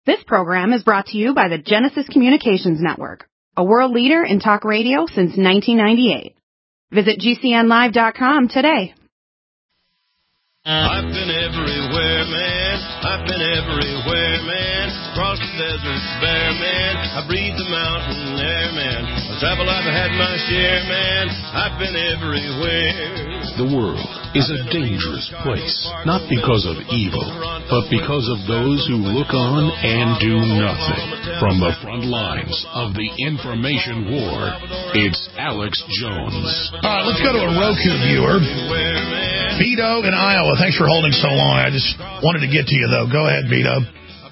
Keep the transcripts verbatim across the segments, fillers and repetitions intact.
This program is brought to you by the Genesis Communications Network, a world leader in talk radio since nineteen ninety-eight. Visit G C N live dot com today. I've been everywhere, man. I've been everywhere, man. Across the deserts bare, man. I breathe the mountain air, man. I travel, I've had my share, man. I've been everywhere. The world is a dangerous place, not because of evil, but because of those who look on and do nothing. From the front lines of the information war, it's Alex Jones. All right, let's go to a Roku viewer. Vito in Iowa, thanks for holding so long. I just wanted to get to you, though. Go ahead, Vito.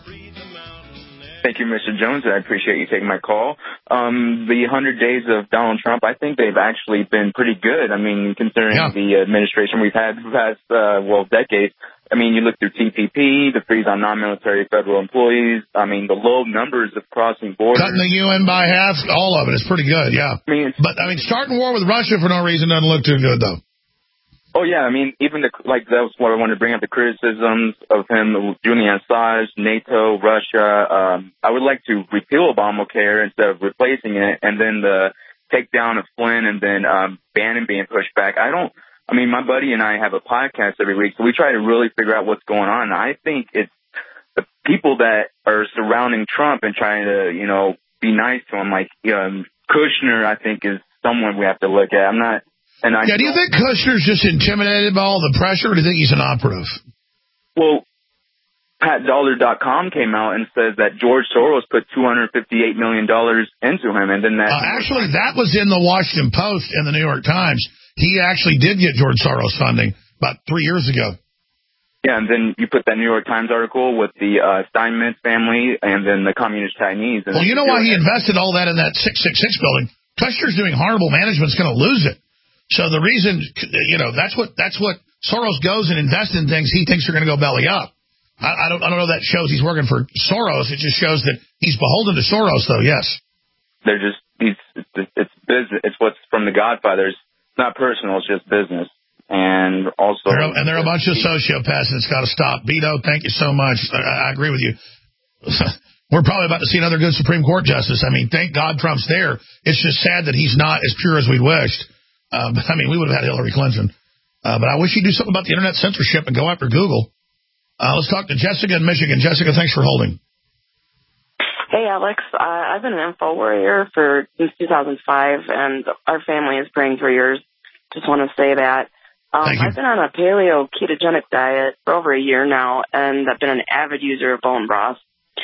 Thank you, Mister Jones. I appreciate you taking my call. Um, the one hundred days of Donald Trump, I think they've actually been pretty good. I mean, considering yeah. the administration we've had for the past, uh, well, decades. I mean, you look through T P P, the freeze on non-military federal employees. I mean, the low numbers of crossing borders. Cutting the U N by half, all of it is pretty good, yeah. I mean, but, I mean, starting war with Russia for no reason doesn't look too good, though. Oh, yeah. I mean, even the, like, that was what I wanted to bring up, the criticisms of him, Julian Assange, NATO, Russia. Um, I would like to repeal Obamacare instead of replacing it, and then the takedown of Flynn, and then um, Bannon being pushed back. I don't, I mean, my buddy and I have a podcast every week, so we try to really figure out what's going on. I think it's the people that are surrounding Trump and trying to, you know, be nice to him, like um, Kushner, I think, is someone we have to look at. I'm not. And I yeah, do you think Kushner's just intimidated by all the pressure, or do you think he's an operative? Well, Pat Dollar dot com came out and says that George Soros put two hundred fifty-eight million dollars into him, and then that... Uh, actually, that was in the Washington Post and the New York Times. He actually did get George Soros funding about three years ago. Yeah, and then you put that New York Times article with the uh, Steinmetz family and then the Communist Chinese. And well, you know why he invested all that in that six six six building? Kushner's doing horrible management, is going to lose it. So the reason, you know, that's what that's what Soros goes and invests in things he thinks are going to go belly up. I, I don't I don't know if that shows he's working for Soros. It just shows that he's beholden to Soros, though. Yes, they're just he's it's, it's business. It's what's from the Godfathers. It's not personal. It's just business. And also, they're, and they're a bunch of sociopaths, and it's got to stop. Beto, thank you so much. I, I agree with you. We're probably about to see another good Supreme Court justice. I mean, thank God Trump's there. It's just sad that he's not as pure as we wished. Uh, but, I mean, we would have had Hillary Clinton. Uh, but I wish he'd do something about the internet censorship and go after Google. Uh, let's talk to Jessica in Michigan. Jessica, thanks for holding. Hey, Alex. Uh, I've been an info warrior for since two thousand five, and our family is praying for yours. Just want to say that. Um, I've been on a paleo ketogenic diet for over a year now, and I've been an avid user of bone broth.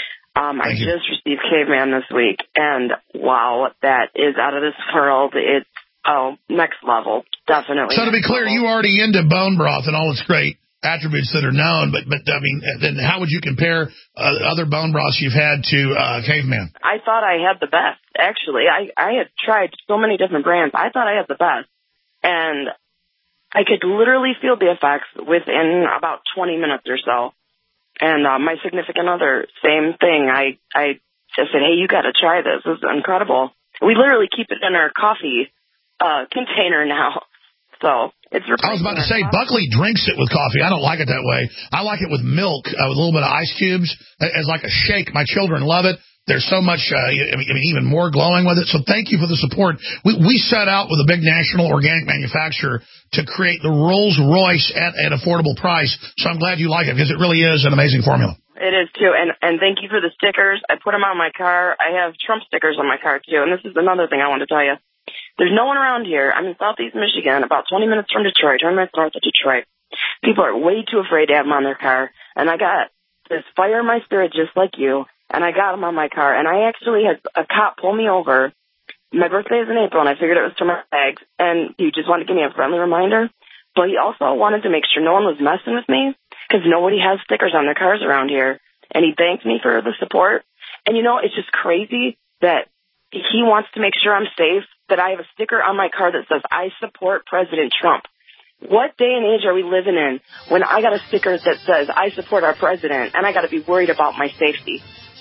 Um, I you. just received Caveman this week, and wow, that is out of this world. It's Oh, next level, definitely. So to be clear, level. You already into bone broth and all its great attributes that are known, but, but I mean, then how would you compare uh, other bone broths you've had to uh, Caveman? I thought I had the best, actually. I, I had tried so many different brands. I thought I had the best. And I could literally feel the effects within about twenty minutes or so. And uh, my significant other, same thing. I, I just said, hey, you got to try this. This is incredible. We literally keep it in our coffee Uh, container now, so it's. I was about to say, Buckley drinks it with coffee. I don't like it that way. I like it with milk, uh, with a little bit of ice cubes, as like a shake. My children love it. There's so much, uh, I mean, even more glowing with it. So thank you for the support. We we set out with a big national organic manufacturer to create the Rolls Royce at an affordable price. So I'm glad you like it because it really is an amazing formula. It is too, and and thank you for the stickers. I put them on my car. I have Trump stickers on my car too, and this is another thing I want to tell you. There's no one around here. I'm in southeast Michigan, about twenty minutes from Detroit, twenty minutes north of Detroit. People are way too afraid to have them on their car. And I got this fire in my spirit just like you, and I got them on my car. And I actually had a cop pull me over. My birthday is in April, and I figured it was to my bags. And he just wanted to give me a friendly reminder. But he also wanted to make sure no one was messing with me because nobody has stickers on their cars around here. And he thanked me for the support. And, you know, it's just crazy that he wants to make sure I'm safe, that I have a sticker on my car that says, I support President Trump. What day and age are we living in when I got a sticker that says, I support our president, and I got to be worried about my safety?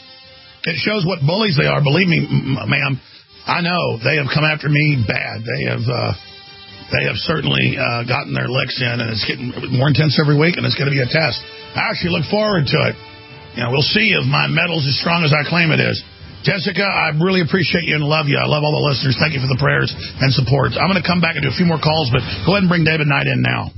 It shows what bullies they are. Believe me, ma'am, I know they have come after me bad. They have uh, they have certainly uh, gotten their licks in, and it's getting more intense every week, and it's going to be a test. I actually look forward to it. You know, we'll see if my metal's as strong as I claim it is. Jessica, I really appreciate you and love you. I love all the listeners. Thank you for the prayers and support. I'm going to come back and do a few more calls, but go ahead and bring David Knight in now.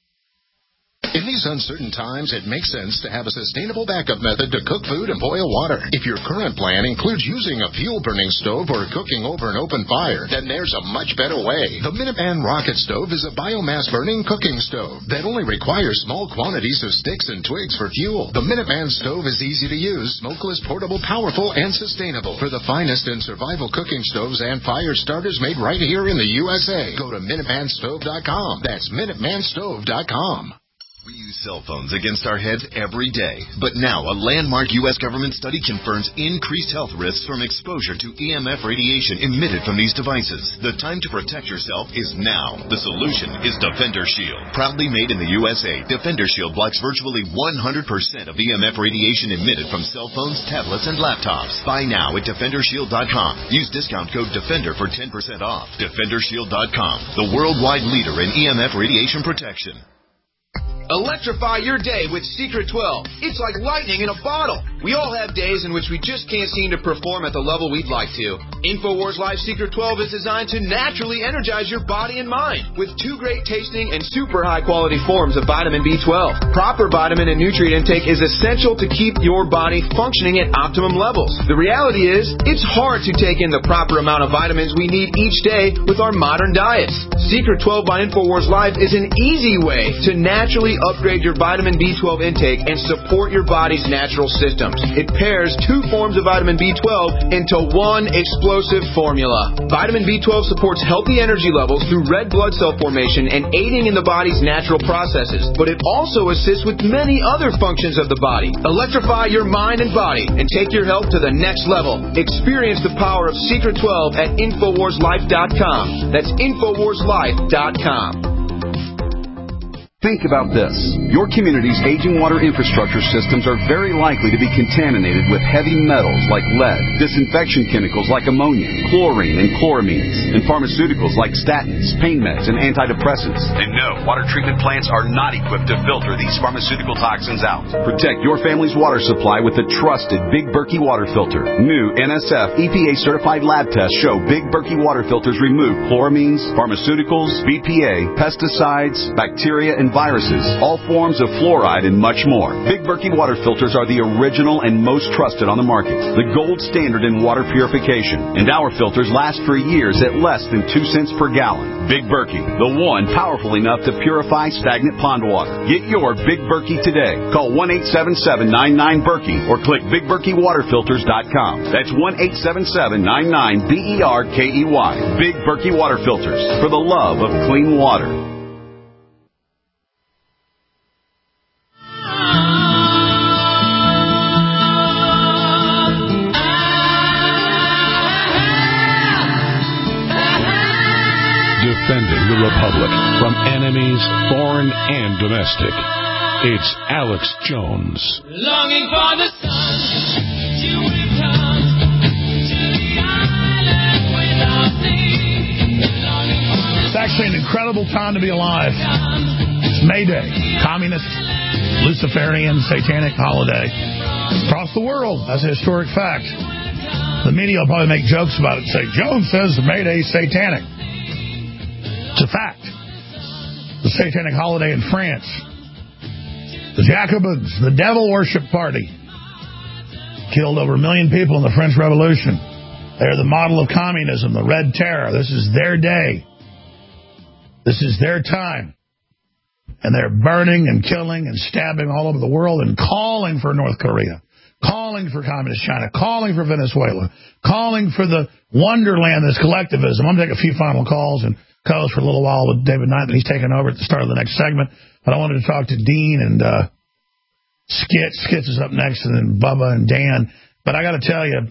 In these uncertain times, it makes sense to have a sustainable backup method to cook food and boil water. If your current plan includes using a fuel-burning stove or cooking over an open fire, then there's a much better way. The Minuteman Rocket Stove is a biomass-burning cooking stove that only requires small quantities of sticks and twigs for fuel. The Minuteman Stove is easy to use, smokeless, portable, powerful, and sustainable. For the finest in survival cooking stoves and fire starters made right here in the U S A, go to Minuteman Stove dot com. That's Minuteman Stove dot com. We use cell phones against our heads every day. But now, a landmark U S government study confirms increased health risks from exposure to E M F radiation emitted from these devices. The time to protect yourself is now. The solution is Defender Shield. Proudly made in the U S A, Defender Shield blocks virtually one hundred percent of E M F radiation emitted from cell phones, tablets, and laptops. Buy now at Defender Shield dot com. Use discount code DEFENDER for ten percent off. Defender Shield dot com, the worldwide leader in E M F radiation protection. Electrify your day with Secret twelve. It's like lightning in a bottle. We all have days in which we just can't seem to perform at the level we'd like to. InfoWars Life Secret twelve is designed to naturally energize your body and mind with two great tasting and super high quality forms of vitamin B twelve. Proper vitamin and nutrient intake is essential to keep your body functioning at optimum levels. The reality is, it's hard to take in the proper amount of vitamins we need each day with our modern diets. Secret twelve by InfoWars Life is an easy way to naturally upgrade your vitamin B twelve intake and support your body's natural systems. It pairs two forms of vitamin B twelve into one explosive formula. Vitamin B twelve supports healthy energy levels through red blood cell formation and aiding in the body's natural processes, but it also assists with many other functions of the body. Electrify your mind and body and take your health to the next level. Experience the power of Secret twelve at InfoWars Life dot com. That's InfoWars Life dot com. Think about this. Your community's aging water infrastructure systems are very likely to be contaminated with heavy metals like lead, disinfection chemicals like ammonia, chlorine and chloramines, and pharmaceuticals like statins, pain meds, and antidepressants. And no, water treatment plants are not equipped to filter these pharmaceutical toxins out. Protect your family's water supply with the trusted Big Berkey water filter. New N S F E P A-certified lab tests show Big Berkey water filters remove chloramines, pharmaceuticals, B P A, pesticides, bacteria, and viruses, all forms of fluoride, and much more. Big Berkey water filters are the original and most trusted on the market, the gold standard in water purification, and our filters last for years at less than two cents per gallon. Big Berkey, the one powerful enough to purify stagnant pond water. Get your Big Berkey today. Call one eight seven seven, nine nine, Berkey or click Big Berkey Water Filters dot com. That's one eight seven seven, nine nine, B E R K E Y. Big Berkey Water Filters, for the love of clean water. Defending the Republic from enemies, foreign and domestic. It's Alex Jones. Longing for the sun to return to the island without thee. It's actually an incredible time to be alive. It's May Day, communist, Luciferian, satanic holiday. Across the world, that's a historic fact. The media will probably make jokes about it and say, Jones says May Day is satanic. It's a fact. The satanic holiday in France. The Jacobins, the devil worship party, killed over a million people in the French Revolution. They're the model of communism, the Red Terror. This is their day. This is their time. And they're burning and killing and stabbing all over the world and calling for North Korea, calling for communist China, calling for Venezuela, calling for the wonderland, this collectivism. I'm going to take a few final calls and co-host for a little while with David Knight, and he's taking over at the start of the next segment. But I wanted to talk to Dean and uh, Skits. Skits is up next, and then Bubba and Dan. But I got to tell you,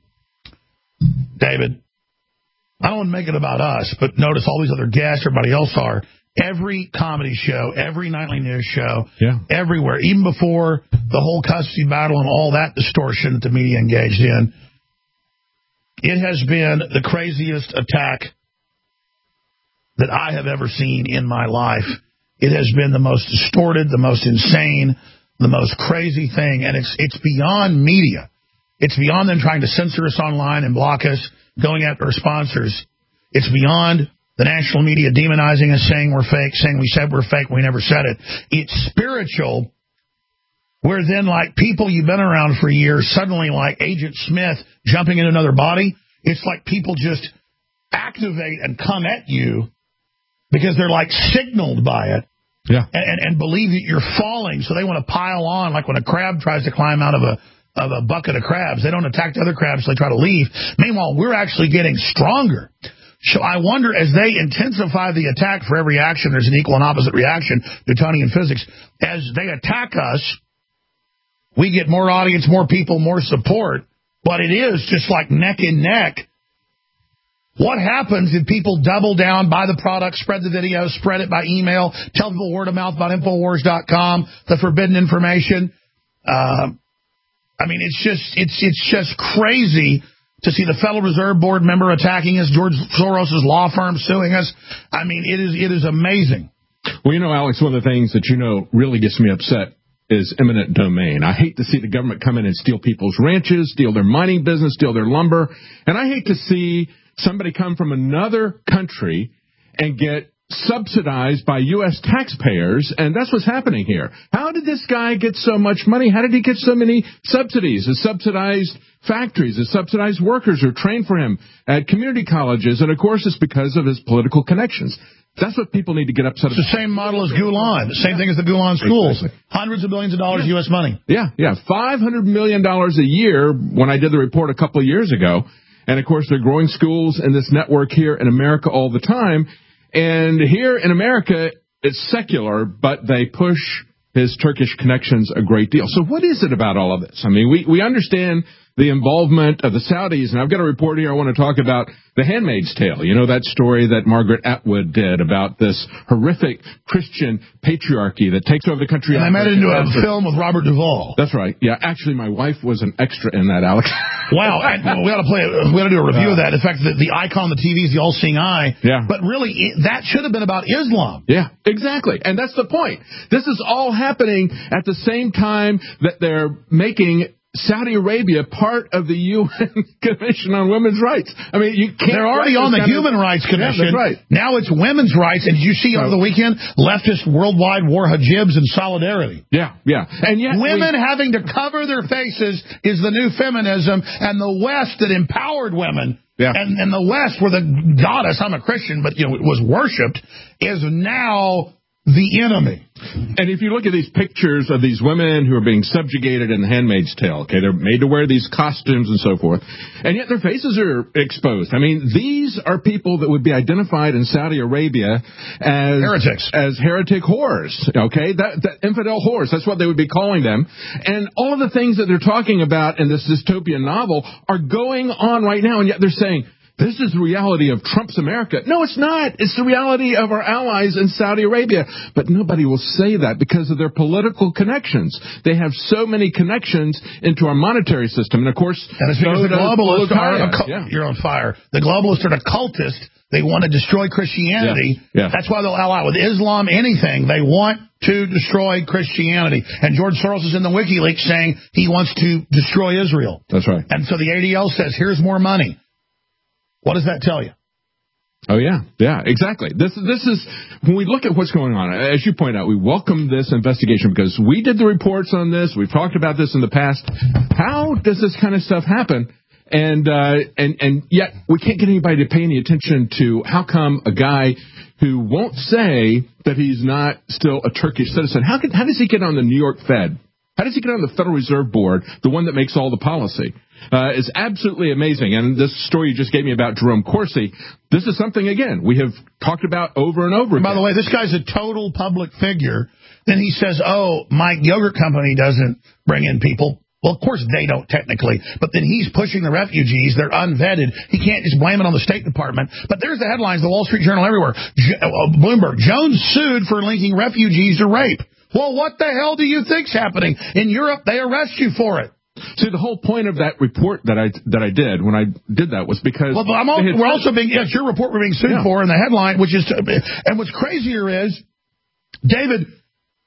David, I don't want to make it about us, but notice all these other guests, everybody else are. Every comedy show, every nightly news show, yeah. everywhere, even before the whole custody battle and all that distortion that the media engaged in, it has been the craziest attack that I have ever seen in my life. It has been the most distorted, the most insane, the most crazy thing, and it's it's beyond media. It's beyond them trying to censor us online and block us, going after our sponsors. It's beyond the national media demonizing us, saying we're fake, saying we said we're fake, we never said it. It's spiritual, where then, like, people you've been around for years, suddenly, like Agent Smith jumping in another body, it's like people just activate and come at you because they're, like, signaled by it. Yeah. And, and, and believe that you're falling, so they want to pile on, like when a crab tries to climb out of a of a bucket of crabs. They don't attack the other crabs, so they try to leave. Meanwhile, we're actually getting stronger. So I wonder, as they intensify the attack, for every action, there's an equal and opposite reaction, Newtonian physics. As they attack us, we get more audience, more people, more support. But it is just like neck and neck. What happens if people double down, buy the product, spread the video, spread it by email, tell people word of mouth about Infowars dot com, the forbidden information? Uh, I mean, it's just it's it's just crazy to see the Federal Reserve Board member attacking us, George Soros' law firm suing us. I mean, it is it is amazing. Well, you know, Alex, one of the things that you know really gets me upset is eminent domain. I hate to see the government come in and steal people's ranches, steal their mining business, steal their lumber, and I hate to see somebody come from another country and get subsidized by U S taxpayers, and that's what's happening here. How did this guy get so much money? How did he get so many subsidies? His subsidized factories, his subsidized workers who are trained for him at community colleges, and of course it's because of his political connections. That's what people need to get upset about. It's the same model as Gulen, the same yeah. thing as the Gulen schools. Exactly. Hundreds of billions of dollars yeah. U S money. Yeah, yeah, five hundred million dollars a year when I did the report a couple of years ago. And, of course, they're growing schools in this network here in America all the time. And here in America, it's secular, but they push his Turkish connections a great deal. So what is it about all of this? I mean, we, we understand the involvement of the Saudis, and I've got a report here I want to talk about The Handmaid's Tale. You know, that story that Margaret Atwood did about this horrific Christian patriarchy that takes over the country. And I made it into a film with Robert Duvall. That's right. Yeah, actually, my wife was an extra in that, Alex. Wow. And we got to play. We got to do a review uh, of that. In fact, the, the icon on the T V is the all-seeing eye. Yeah. But really, it, that should have been about Islam. Yeah, exactly. And that's the point. This is all happening at the same time that they're making Saudi Arabia part of the U N Commission on Women's Rights. I mean, you can't. They're already on the Human of, Rights Commission. Yeah, that's right. Now it's women's rights. And did you see over the weekend, leftist worldwide wore hijabs in solidarity? Yeah, yeah. And yet women we, having to cover their faces is the new feminism, and the West that empowered women. Yeah. And, and the West, where the goddess, I'm a Christian, but you know, it was worshipped, is now the enemy. And if you look at these pictures of these women who are being subjugated in The Handmaid's Tale, okay, they're made to wear these costumes and so forth, and yet their faces are exposed. I mean, these are people that would be identified in Saudi Arabia as heretics, as heretic whores, okay, that, that infidel whores. That's what they would be calling them. And all of the things that they're talking about in this dystopian novel are going on right now, and yet they're saying, this is the reality of Trump's America. No, it's not. It's the reality of our allies in Saudi Arabia. But nobody will say that because of their political connections. They have so many connections into our monetary system. And, of course, and it's because so the globalists are, a, yeah. you're on fire. The globalists are the cultists. They want to destroy Christianity. Yeah. Yeah. That's why they'll ally with Islam, anything. They want to destroy Christianity. And George Soros is in the WikiLeaks saying he wants to destroy Israel. That's right. And so the A D L says, here's more money. What does that tell you? Oh, yeah. Yeah, exactly. This, this is, when we look at what's going on, as you point out, we welcome this investigation because we did the reports on this. We've talked about this in the past. How does this kind of stuff happen? And, uh, and, and yet we can't get anybody to pay any attention to how come a guy who won't say that he's not still a Turkish citizen, how can, how does he get on the New York Fed? How does he get on the Federal Reserve Board, the one that makes all the policy? Uh, it's absolutely amazing. And this story you just gave me about Jerome Corsi, this is something, again, we have talked about over and over again. By the way, this guy's a total public figure. Then he says, oh, my yogurt company doesn't bring in people. Well, of course they don't technically, but then he's pushing the refugees. They're unvetted. He can't just blame it on the State Department. But there's the headlines, the Wall Street Journal, everywhere. J- uh, Bloomberg, Jones sued for linking refugees to rape. Well, what the hell do you think's happening? In Europe, they arrest you for it. See, the whole point of that report that I that I did when I did that was because... Well, but I'm all, we're also being... Yes, your report we're being sued yeah. for in the headline, which is... To, and what's crazier is, David,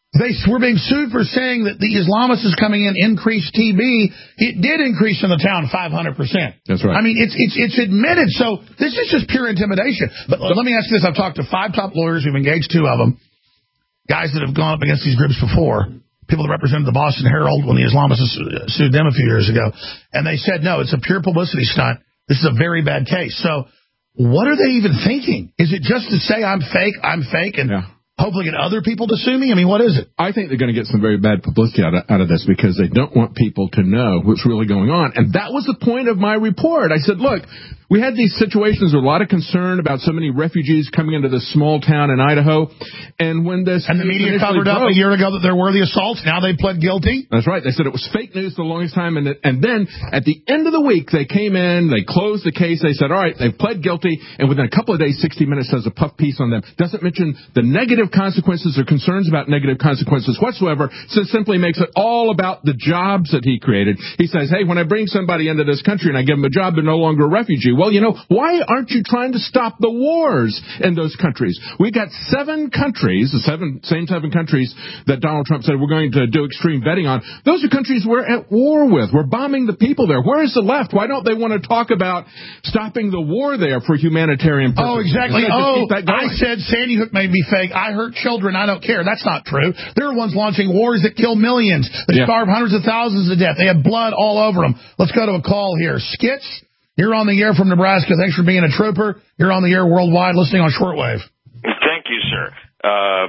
They were being sued for saying that the Islamists is coming in increased T B. It did increase in the town five hundred percent. That's right. I mean, it's it's it's admitted. So this is just pure intimidation. But let me ask you this. I've talked to five top lawyers. We've engaged two of them. Guys that have gone up against these groups before. People that represented the Boston Herald when the Islamists sued them a few years ago. And they said, no, it's a pure publicity stunt. This is a very bad case. So what are they even thinking? Is it just to say I'm fake, I'm fake, and yeah. hopefully get other people to sue me? I mean, what is it? I think they're going to get some very bad publicity out of, out of this because they don't want people to know what's really going on. And that was the point of my report. I said, look, we had these situations with a lot of concern about so many refugees coming into this small town in Idaho. And when this... And the media covered up broke, a year ago that there were the assaults. Now they pled guilty. That's right. They said it was fake news the longest time. And, it, and then at the end of the week, they came in, they closed the case. They said, all right, they've pled guilty. And within a couple of days, sixty minutes does a puff piece on them. Doesn't mention the negative consequences or concerns about negative consequences whatsoever. So it simply makes it all about the jobs that he created. He says, hey, when I bring somebody into this country and I give them a job, they're no longer a refugee. Well, you know, why aren't you trying to stop the wars in those countries? We got seven countries, the seven same seven countries that Donald Trump said we're going to do extreme vetting on. Those are countries we're at war with. We're bombing the people there. Where is the left? Why don't they want to talk about stopping the war there for humanitarian purposes? Oh, exactly. Oh, I said Sandy Hook may be fake. I hurt children. I don't care. That's not true. They're the ones launching wars that kill millions, that yeah. starve hundreds of thousands to death. They have blood all over them. Let's go to a call here. Skits? You're on the air from Nebraska. Thanks for being a trooper. You're on the air worldwide listening on shortwave. Thank you, sir. Uh,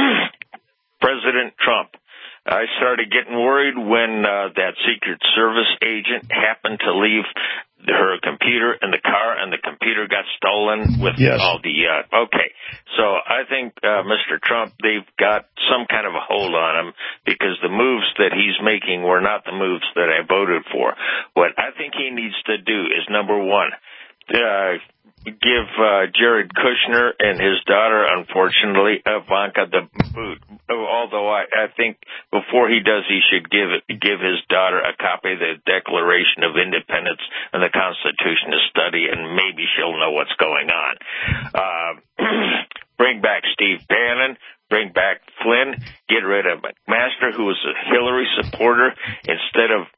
President Trump, I started getting worried when uh, that Secret Service agent happened to leave her computer in the car and the computer got stolen with yes. all the, uh, okay. So I think, uh, Mister Trump, they've got some kind of a hold on him because the moves that he's making were not the moves that I voted for. What I think he needs to do is, number one, uh, give uh, Jared Kushner and his daughter, unfortunately, Ivanka, the boot. Although I, I think before he does, he should give give his daughter a copy of the Declaration of Independence and the Constitution to study, and maybe she'll know what's going on. Uh, bring back Steve Bannon. Bring back Flynn. Get rid of McMaster, who was a Hillary supporter, instead of...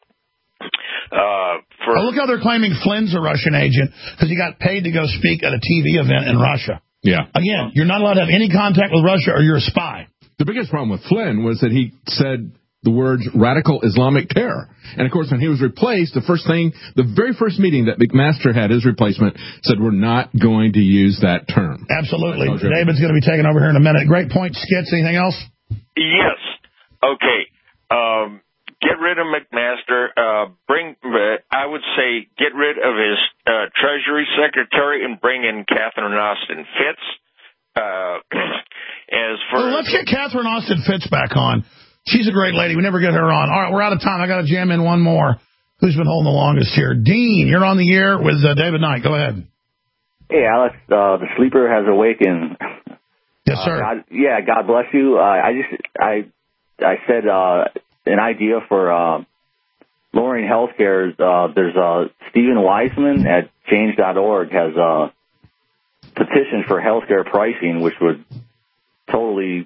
Uh, for oh, look how they're claiming Flynn's a Russian agent because he got paid to go speak at a T V event in Russia. Yeah. Again, you're not allowed to have any contact with Russia or you're a spy. The biggest problem with Flynn was that he said the words radical Islamic terror. And, of course, when he was replaced, the first thing, the very first meeting that McMaster had, his replacement, said we're not going to use that term. Absolutely. David's going to be taking over here in a minute. Great point, Skits. Anything else? Yes. Okay. Um... Get rid of McMaster. Uh, bring, uh, I would say, get rid of his uh, Treasury Secretary and bring in Catherine Austin Fitz. Uh, as for well, let's get Catherine Austin Fitz back on. She's a great lady. We never get her on. All right, we're out of time. I got to jam in one more. Who's been holding the longest here? Dean, you're on the air with uh, David Knight. Go ahead. Hey, Alex. Uh, the sleeper has awakened. Yes, sir. Uh, God, yeah, God bless you. Uh, I just, I, I said. Uh, An idea for uh, lowering health care. Uh, there's uh, Stephen Weissman at change dot org has a petition for health care pricing, which would totally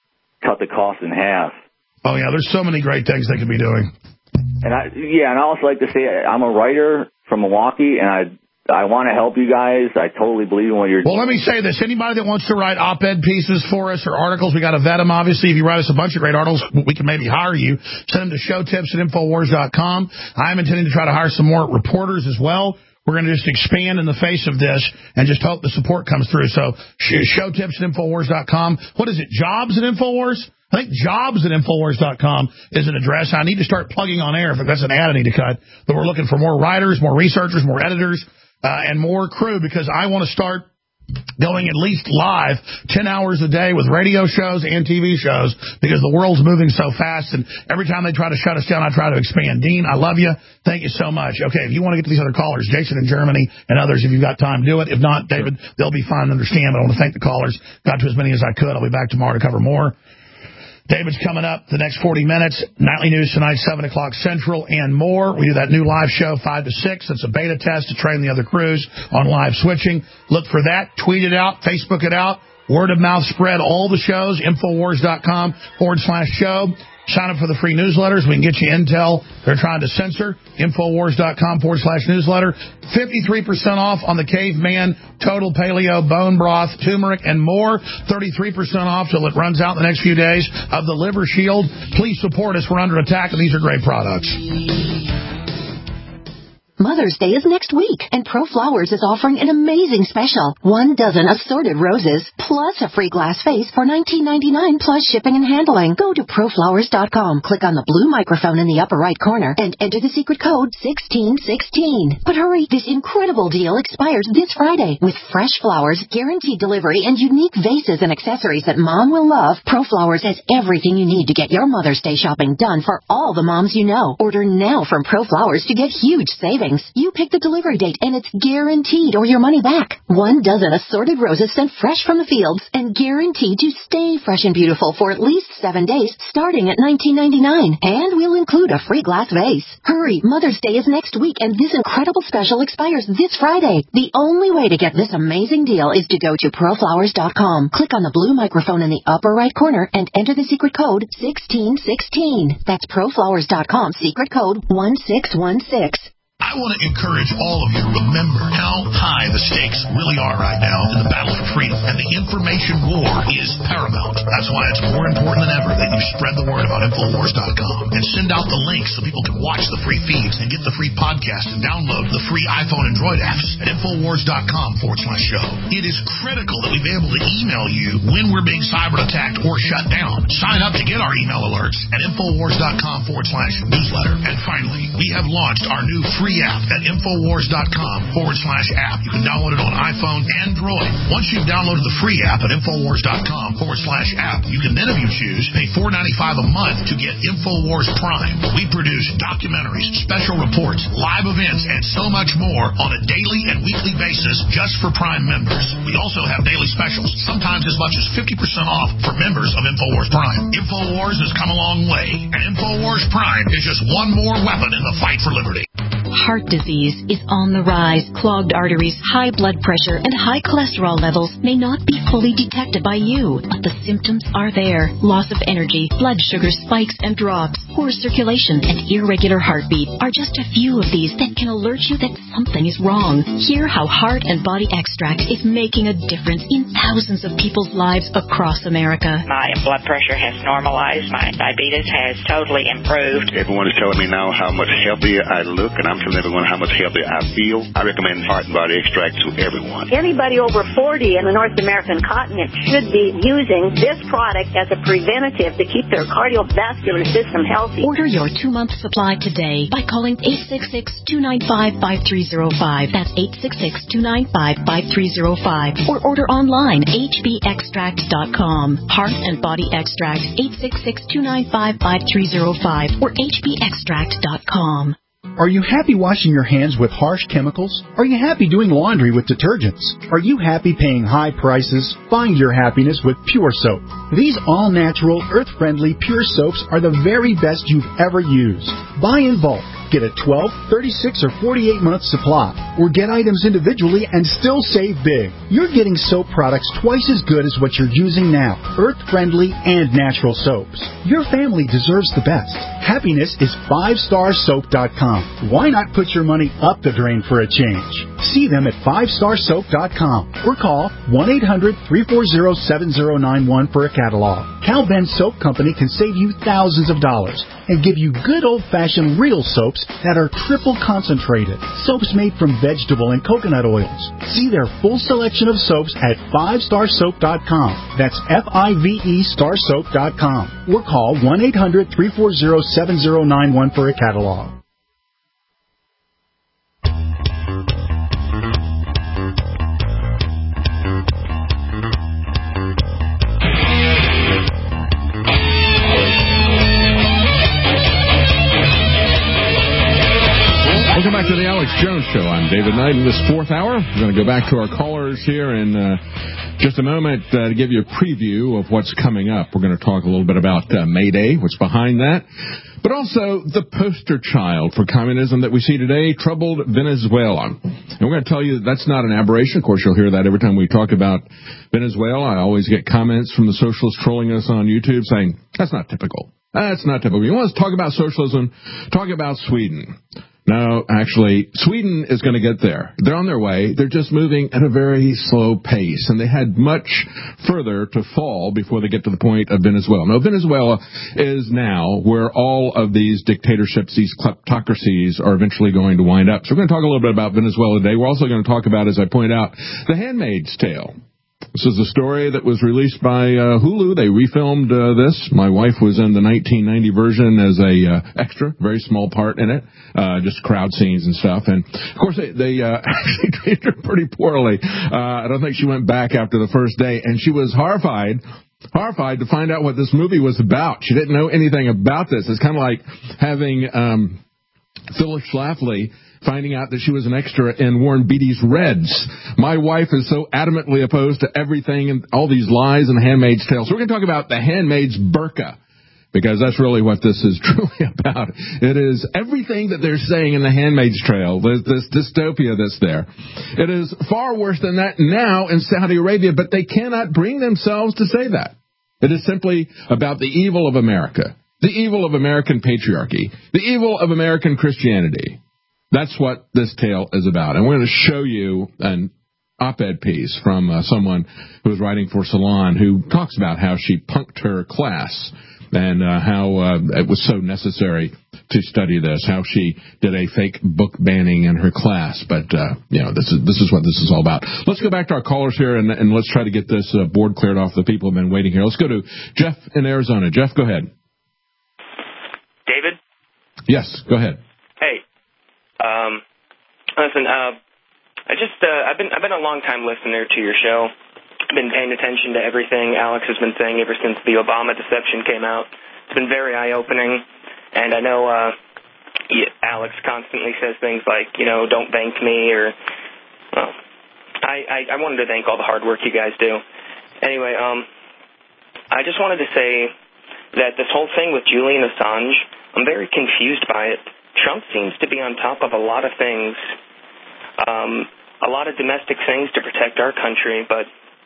cut the cost in half. Oh, yeah, there's so many great things they could be doing. And I, yeah, and I also like to say I'm a writer from Milwaukee, and I I want to help you guys. I totally believe in what you're doing. Well, let me say this. Anybody that wants to write op-ed pieces for us or articles, we got to vet them, obviously. If you write us a bunch of great articles, we can maybe hire you. Send them to showtips at infowars dot com. I'm intending to try to hire some more reporters as well. We're going to just expand in the face of this and just hope the support comes through. So showtips at infowars dot com. What is it, jobs at Infowars? I think jobs at infowars dot com is an address. I need to start plugging on air. If that's an ad I need to cut. But we're looking for more writers, more researchers, more editors. Uh, and more crew, because I want to start going at least live ten hours a day with radio shows and T V shows because the world's moving so fast, and every time they try to shut us down, I try to expand. Dean, I love you. Thank you so much. Okay, if you want to get to these other callers, Jason in Germany and others, if you've got time, do it. If not, David, sure. They'll be fine and understand, but I want to thank the callers. Got to as many as I could. I'll be back tomorrow to cover more. David's coming up the next forty minutes. Nightly News tonight, seven o'clock Central, and more. We do that new live show, five to six. It's a beta test to train the other crews on live switching. Look for that. Tweet it out. Facebook it out. Word of mouth spread all the shows, Infowars.com forward slash show. Sign up for the free newsletters. We can get you intel they're trying to censor. Infowars.com forward slash newsletter. fifty-three percent off on the Caveman, Total Paleo, Bone Broth, Turmeric, and more. thirty-three percent off till it runs out in the next few days of the Liver Shield. Please support us. We're under attack, and these are great products. Mother's Day is next week, and ProFlowers is offering an amazing special. One dozen assorted roses, plus a free glass vase for nineteen ninety-nine plus shipping and handling. Go to pro flowers dot com, click on the blue microphone in the upper right corner, and enter the secret code sixteen sixteen. But hurry, this incredible deal expires this Friday. With fresh flowers, guaranteed delivery, and unique vases and accessories that Mom will love, ProFlowers has everything you need to get your Mother's Day shopping done for all the moms you know. Order now from ProFlowers to get huge savings. You pick the delivery date, and it's guaranteed or your money back. One dozen assorted roses sent fresh from the fields and guaranteed to stay fresh and beautiful for at least seven days, starting at nineteen ninety-nine. And we'll include a free glass vase. Hurry, Mother's Day is next week, and this incredible special expires this Friday. The only way to get this amazing deal is to go to pro flowers dot com, click on the blue microphone in the upper right corner, and enter the secret code sixteen sixteen. That's pro flowers dot com, secret code one six one six. I want to encourage all of you to remember how high the stakes really are right now in the battle for freedom. And the information war is paramount. That's why it's more important than ever that you spread the word about Infowars dot com and send out the links so people can watch the free feeds and get the free podcast and download the free iPhone Android apps at Infowars dot com forward slash show. It is critical that we be able to email you when we're being cyber attacked or shut down. Sign up to get our email alerts at Infowars dot com forward slash newsletter. And finally, we have launched our new free Free app at Infowars dot com forward slash app. You can download it on iPhone, Android. Once you've downloaded the free app at Infowars dot com forward slash app, you can then, if you choose, pay four ninety-five a month to get Infowars Prime. We produce documentaries, special reports, live events, and so much more on a daily and weekly basis just for Prime members. We also have daily specials, sometimes as much as fifty percent off for members of Infowars Prime. Infowars has come a long way, and Infowars Prime is just one more weapon in the fight for liberty. Heart disease is on the rise. Clogged arteries, high blood pressure, and high cholesterol levels may not be fully detected by you, but the symptoms are there. Loss of energy, blood sugar spikes and drops, poor circulation, and irregular heartbeat are just a few of these that can alert you that something is wrong. Hear how Heart and Body Extract is making a difference in thousands of people's lives across America. My blood pressure has normalized. My diabetes has totally improved. Everyone is telling me now how much healthier I look, and I'm telling everyone how much healthier I feel. I recommend Heart and Body Extract to everyone. Anybody over forty in the North American continent should be using this product as a preventative to keep their cardiovascular system healthy. Order your two-month supply today by calling eight six six, two nine five, five three zero five. That's eight six six, two nine five, five three zero five. Or order online, h b extract dot com. Heart and Body Extract, eight six six, two nine five, five three zero five or h b extract dot com. Are you happy washing your hands with harsh chemicals? Are you happy doing laundry with detergents? Are you happy paying high prices? Find your happiness with Pure Soap. These all-natural, earth-friendly Pure Soaps are the very best you've ever used. Buy in bulk. Get a twelve, thirty-six, or forty-eight month supply, or get items individually and still save big. You're getting soap products twice as good as what you're using now, earth-friendly and natural soaps. Your family deserves the best. Happiness is five star soap dot com. Why not put your money up the drain for a change? See them at five star soap dot com or call one eight hundred, three four zero, seven zero nine one for a catalog. Cal Ben Soap Company can save you thousands of dollars and give you good old-fashioned real soaps that are triple concentrated. Soaps made from vegetable and coconut oils. See their full selection of soaps at five star soap dot com. That's F I V E star soap dot com. Or call one eight hundred, three four zero, seven zero nine one for a catalog. Welcome back to the Alex Jones Show. I'm David Knight in this fourth hour. We're going to go back to our callers here in uh, just a moment uh, to give you a preview of what's coming up. We're going to talk a little bit about uh, May Day, what's behind that, but also the poster child for communism that we see today, troubled Venezuela. And we're going to tell you that that's not an aberration. Of course, you'll hear that every time we talk about Venezuela. I always get comments from the socialists trolling us on YouTube saying, that's not typical. That's not typical. You want to talk about socialism? Talk about Sweden. No, actually, Sweden is going to get there. They're on their way. They're just moving at a very slow pace, and they had much further to fall before they get to the point of Venezuela. Now, Venezuela is now where all of these dictatorships, these kleptocracies, are eventually going to wind up. So we're going to talk a little bit about Venezuela today. We're also going to talk about, as I point out, The Handmaid's Tale. This is a story that was released by uh, Hulu. They refilmed uh, this. My wife was in the nineteen ninety version as a uh, extra, very small part in it, uh, just crowd scenes and stuff. And, of course, they, they uh, actually treated her pretty poorly. Uh, I don't think she went back after the first day, and she was horrified horrified to find out what this movie was about. She didn't know anything about this. It's kind of like having um, Phyllis Schlafly finding out that she was an extra in Warren Beatty's Reds. My wife is so adamantly opposed to everything and all these lies in The Handmaid's Tale. So we're going to talk about The Handmaid's Burqa, because that's really what this is truly about. It is everything that they're saying in The Handmaid's Tale, this, this dystopia that's there. It is far worse than that now in Saudi Arabia, but they cannot bring themselves to say that. It is simply about the evil of America, the evil of American patriarchy, the evil of American Christianity. That's what this tale is about. And we're going to show you an op-ed piece from uh, someone who was writing for Salon, who talks about how she punked her class and uh, how uh, it was so necessary to study this, how she did a fake book banning in her class. But, uh, you know, this is this is what this is all about. Let's go back to our callers here, and, and let's try to get this uh, board cleared off. The people have been waiting here. Let's go to Jeff in Arizona. Jeff, go ahead. David? Yes, go ahead. Hey. Um, listen, uh, I just, uh, I've been, I've been a long time listener to your show. I've been paying attention to everything Alex has been saying ever since the Obama deception came out. It's been very eye-opening, and I know, uh, Alex constantly says things like, you know, don't thank me, or, well, I, I, I wanted to thank all the hard work you guys do. Anyway, um, I just wanted to say that this whole thing with Julian Assange, I'm very confused by it. Trump seems to be on top of a lot of things, um, a lot of domestic things to protect our country, but...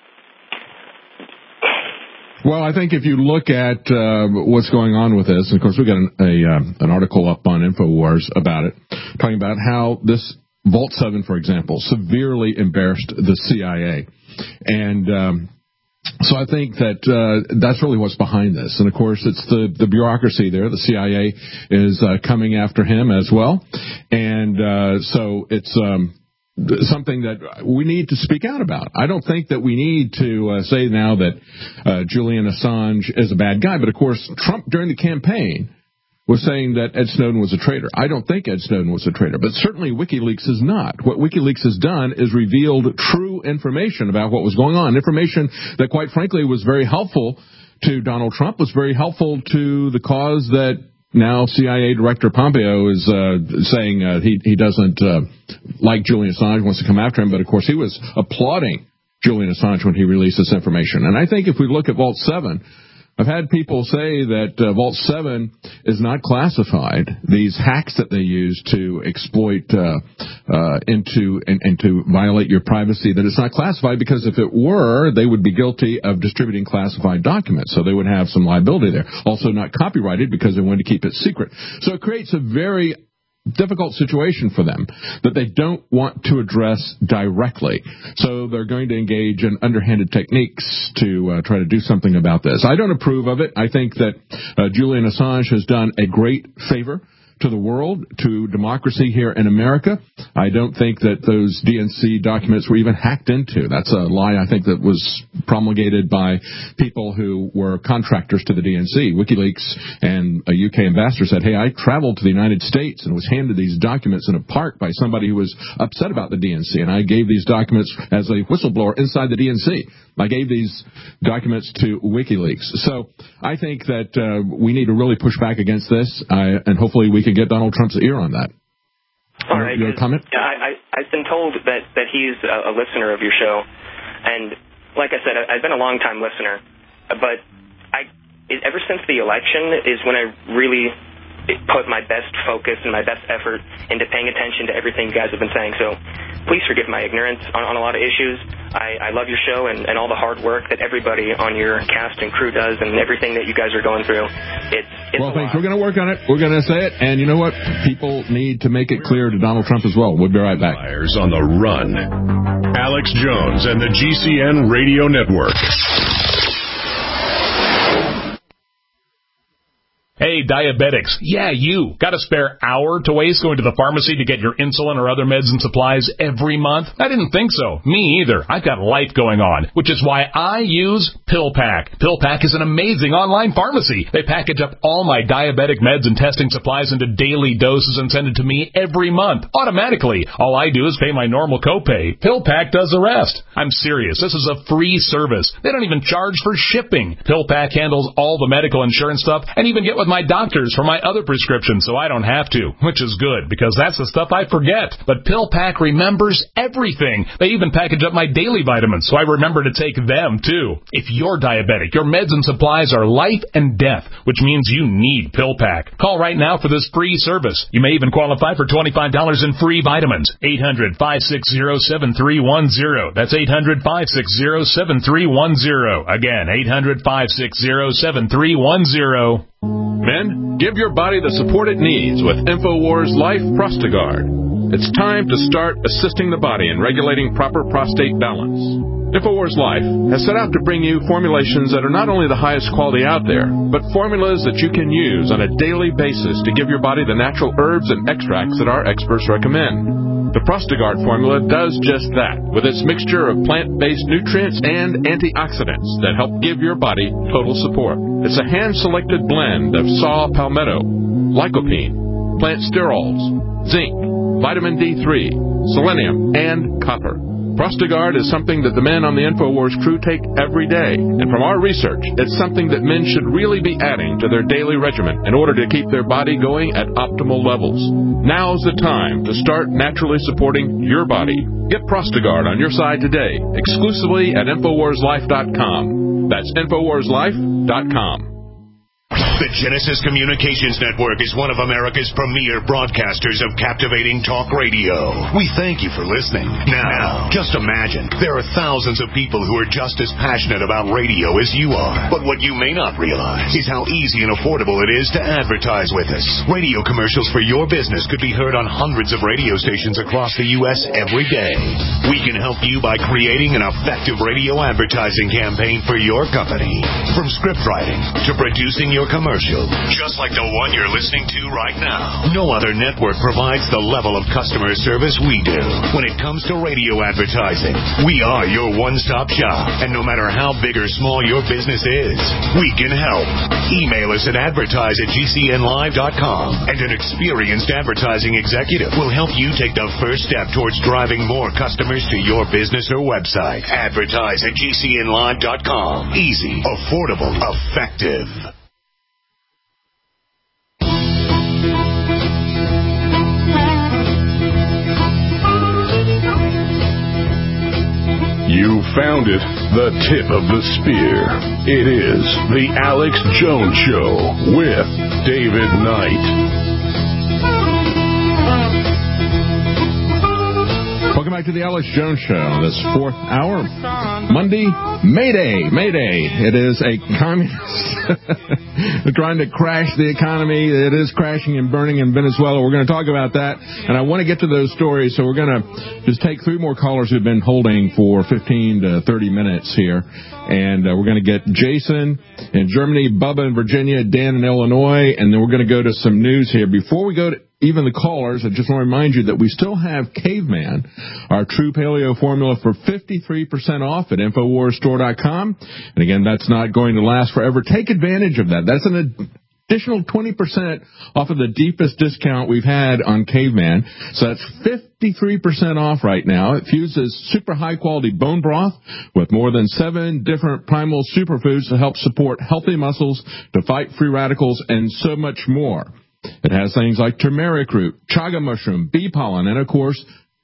Well, I think if you look at uh, what's going on with this, and of course we got an, a, uh, an article up on InfoWars about it, talking about how this Vault seven, for example, severely embarrassed the C I A. And... Um, So I think that uh, that's really what's behind this. And, of course, it's the, the bureaucracy there. The C I A is uh, coming after him as well. And uh, so it's um, something that we need to speak out about. I don't think that we need to uh, say now that uh, Julian Assange is a bad guy. But, of course, Trump, during the campaign, was saying that Ed Snowden was a traitor. I don't think Ed Snowden was a traitor, but certainly WikiLeaks is not. What WikiLeaks has done is revealed true information about what was going on, information that, quite frankly, was very helpful to Donald Trump, was very helpful to the cause that now C I A Director Pompeo is uh, saying uh, he, he doesn't uh, like Julian Assange, wants to come after him, but, of course, he was applauding Julian Assange when he released this information. And I think if we look at Vault seven, I've had people say that uh, Vault seven is not classified. These hacks that they use to exploit uh, uh, into and, and to violate your privacy, that it's not classified, because if it were, they would be guilty of distributing classified documents. So they would have some liability there. Also not copyrighted, because they wanted to keep it secret. So it creates a very difficult situation for them that they don't want to address directly. So they're going to engage in underhanded techniques to uh, try to do something about this. I don't approve of it. I think that uh, Julian Assange has done a great favor to the world, to democracy here in America. I don't think that those D N C documents were even hacked into. That's a lie, I think, that was promulgated by people who were contractors to the D N C. WikiLeaks and a U K ambassador said, hey, I traveled to the United States and was handed these documents in a park by somebody who was upset about the D N C, and I gave these documents as a whistleblower inside the D N C. I gave these documents to WikiLeaks. So I think that uh, we need to really push back against this, uh, and hopefully we can get Donald Trump's ear on that. All right. Your comment? Yeah, I, I, I've been told that, that he's a, a listener of your show, and like I said, I, I've been a long-time listener, but I, it, ever since the election is when I really put my best focus and my best effort into paying attention to everything you guys have been saying. So please forgive my ignorance on, on a lot of issues. I, I love your show and, and all the hard work that everybody on your cast and crew does and everything that you guys are going through. It's, it's well, thanks. We're going to work on it. We're going to say it. And you know what? People need to make it clear to Donald Trump as well. We'll be right back. Fires on the run. Alex Jones and the G C N Radio Network. Hey, diabetics. Yeah, you. Got a spare hour to waste going to the pharmacy to get your insulin or other meds and supplies every month? I didn't think so. Me either. I've got life going on, which is why I use PillPack. PillPack is an amazing online pharmacy. They package up all my diabetic meds and testing supplies into daily doses and send it to me every month, automatically. All I do is pay my normal copay. PillPack does the rest. I'm serious. This is a free service. They don't even charge for shipping. PillPack handles all the medical insurance stuff and even get with my doctors for my other prescriptions so I don't have to, which is good because that's the stuff I forget. But PillPack remembers everything. They even package up my daily vitamins so I remember to take them too. If you're diabetic, your meds and supplies are life and death, which means you need PillPack. Call right now for this free service. You may even qualify for twenty-five dollars in free vitamins. eight hundred, five six zero, seven three one zero. That's eight hundred, five six zero, seven three one zero. Again, eight hundred, five six zero, seven three one zero. Men, give your body the support it needs with InfoWars Life Prostagard. It's time to start assisting the body in regulating proper prostate balance. InfoWars Life has set out to bring you formulations that are not only the highest quality out there, but formulas that you can use on a daily basis to give your body the natural herbs and extracts that our experts recommend. The Prostagard formula does just that, with its mixture of plant-based nutrients and antioxidants that help give your body total support. It's a hand-selected blend of saw palmetto, lycopene, plant sterols, zinc, vitamin D three, selenium, and copper. Prostagard is something that the men on the InfoWars crew take every day, and from our research, it's something that men should really be adding to their daily regimen in order to keep their body going at optimal levels. Now's the time to start naturally supporting your body. Get Prostagard on your side today, exclusively at InfoWars Life dot com. That's InfoWars Life dot com. The Genesis Communications Network is one of America's premier broadcasters of captivating talk radio. We thank you for listening. Now, just imagine, there are thousands of people who are just as passionate about radio as you are. But what you may not realize is how easy and affordable it is to advertise with us. Radio commercials for your business could be heard on hundreds of radio stations across the U S every day. We can help you by creating an effective radio advertising campaign for your company. From script writing to producing your commercial, just like the one you're listening to right now. No other network provides the level of customer service we do. When it comes to radio advertising, we are your one-stop shop. And no matter how big or small your business is, we can help. Email us at advertise at G C N live dot com, and an experienced advertising executive will help you take the first step towards driving more customers to your business or website. Advertise at G C N live dot com. Easy, affordable, effective. You found it, the tip of the spear. It is the Alex Jones Show with David Knight. Welcome back to the Alex Jones Show, this fourth hour, Monday, May Day, May Day. It is a communist trying to crash the economy. It is crashing and burning in Venezuela. We're going to talk about that, and I want to get to those stories, so we're going to just take three more callers who've been holding for fifteen to thirty minutes here, and uh, we're going to get Jason in Germany, Bubba in Virginia, Dan in Illinois, and then we're going to go to some news here. Before we go to even the callers, I just want to remind you that we still have Caveman, our true paleo formula, for fifty-three percent off at InfoWars Store dot com. And again, that's not going to last forever. Take advantage of that. That's an additional twenty percent off of the deepest discount we've had on Caveman. So that's fifty-three percent off right now. It fuses super high-quality bone broth with more than seven different primal superfoods to help support healthy muscles, to fight free radicals, and so much more. It has things like turmeric root, chaga mushroom, bee pollen, and, of course,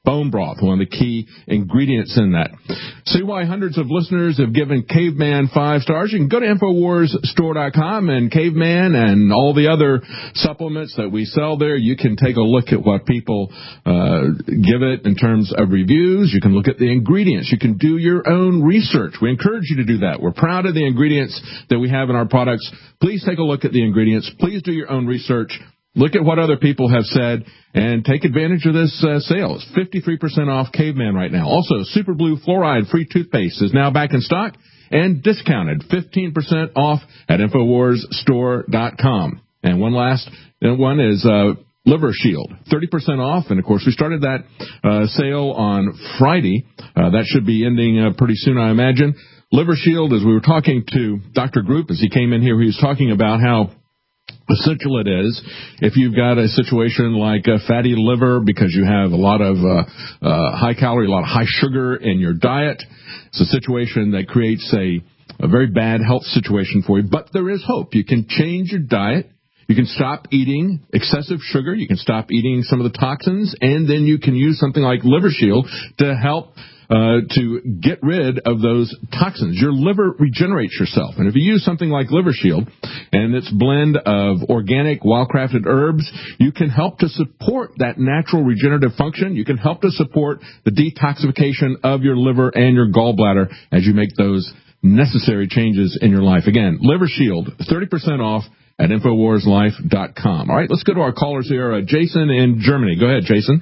bone broth, one of the key ingredients in that. See why hundreds of listeners have given Caveman five stars? You can go to Infowars Store dot com, and Caveman and all the other supplements that we sell there, you can take a look at what people uh, give it in terms of reviews. You can look at the ingredients. You can do your own research. We encourage you to do that. We're proud of the ingredients that we have in our products. Please take a look at the ingredients. Please do your own research. Look at what other people have said and take advantage of this uh, sale. It's fifty-three percent off Caveman right now. Also, Super Blue Fluoride Free Toothpaste is now back in stock and discounted fifteen percent off at Infowars Store dot com. And one last one is uh, Liver Shield, thirty percent off. And, of course, we started that uh, sale on Friday. Uh, that should be ending uh, pretty soon, I imagine. Liver Shield, as we were talking to Doctor Group, as he came in here, he was talking about how essential it is if you've got a situation like a fatty liver because you have a lot of uh, uh, high calorie, a lot of high sugar in your diet. It's a situation that creates a, a very bad health situation for you. But there is hope. You can change your diet. You can stop eating excessive sugar. You can stop eating some of the toxins. And then you can use something like Liver Shield to help Uh, to get rid of those toxins. Your liver regenerates yourself. And if you use something like Liver Shield and its blend of organic, well-crafted herbs, you can help to support that natural regenerative function. You can help to support the detoxification of your liver and your gallbladder as you make those necessary changes in your life. Again, Liver Shield, thirty percent off at Infowars Life dot com. All right, let's go to our callers here. Uh, Jason in Germany. Go ahead, Jason.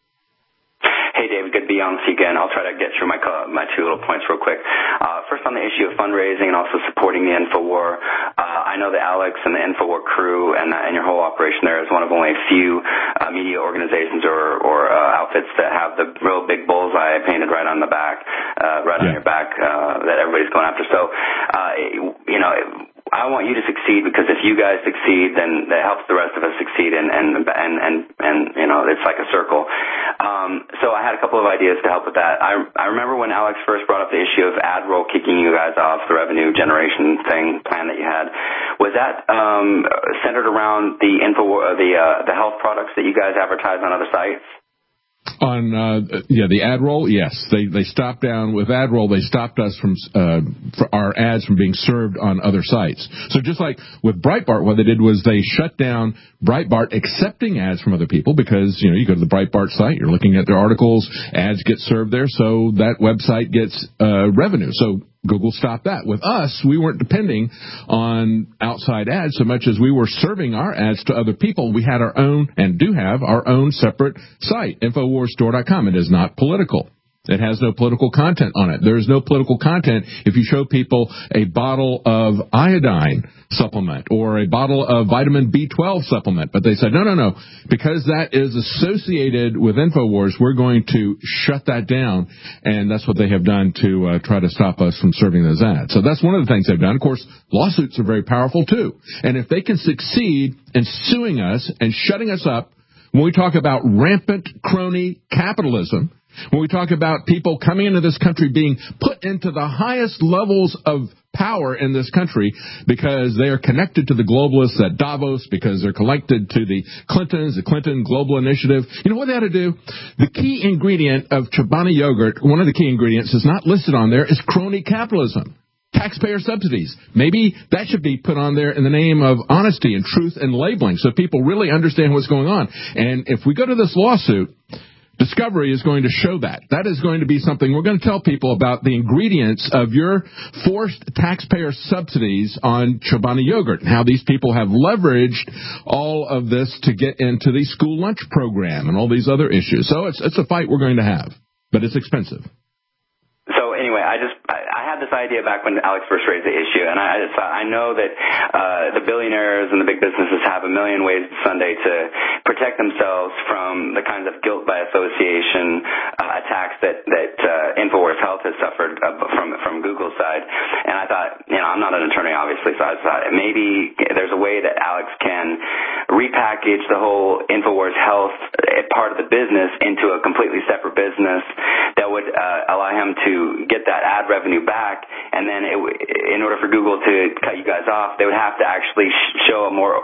Good to be on with you again. I'll try to get through my my two little points real quick. Uh, first, on the issue of fundraising and also supporting the InfoWar, uh, I know that Alex and the InfoWar crew and, uh, and your whole operation there is one of only a few uh, media organizations or, or uh, outfits that have the real big bullseye painted right on the back, uh, right yeah. on your back uh, that everybody's going after. So, uh, you know, it, I want you to succeed because if you guys succeed, then that helps the rest of us succeed, and and and and, and you know, it's like a circle. Um, so I had a couple of ideas to help with that. I I remember when Alex first brought up the issue of ad roll kicking you guys off the revenue generation thing plan that you had. Was that um, centered around the info the uh, the health products that you guys advertise on other sites? On uh, yeah, the ad roll, yes, they they stopped down with ad roll. They stopped us from uh, for our ads from being served on other sites. So just like with Breitbart, what they did was they shut down Breitbart accepting ads from other people because you know you go to the Breitbart site, you're looking at their articles, ads get served there, so that website gets uh, revenue. So Google stopped that. With us, we weren't depending on outside ads so much as we were serving our ads to other people. We had our own, and do have, our own separate site, Infowars Store dot com. It is not political. It has no political content on it. There is no political content if you show people a bottle of iodine supplement or a bottle of vitamin B twelve supplement. But they said, no, no, no. Because that is associated with InfoWars, we're going to shut that down. And that's what they have done to uh, try to stop us from serving those ads. So that's one of the things they've done. Of course, lawsuits are very powerful, too. And if they can succeed in suing us and shutting us up, when we talk about rampant crony capitalism, when we talk about people coming into this country being put into the highest levels of power in this country because they are connected to the globalists at Davos, because they're connected to the Clintons, the Clinton Global Initiative. You know what they ought to do? The key ingredient of Chobani yogurt, one of the key ingredients is not listed on there, is crony capitalism. Taxpayer subsidies. Maybe that should be put on there in the name of honesty and truth and labeling so people really understand what's going on. And if we go to this lawsuit, Discovery is going to show that. That is going to be something we're going to tell people about the ingredients of your forced taxpayer subsidies on Chobani yogurt and how these people have leveraged all of this to get into the school lunch program and all these other issues. So it's it's a fight we're going to have, but it's expensive. So anyway, I just I, I had this idea back when Alex first raised the issue, and I just thought, I know that uh, the billionaires and the big businesses have a million ways Sunday to protect themselves from the kinds of guilt by association uh, attacks that that uh, InfoWars Health has suffered uh, from from Google's side. And I thought, you know, I'm not an attorney, obviously, so I thought maybe there's a way that Alex can repackage the whole InfoWars Health part of the business into a completely separate business that would uh, allow him to get that ad revenue back, and then it w- in order for Google to cut you guys off, they would have to actually sh- show a more overt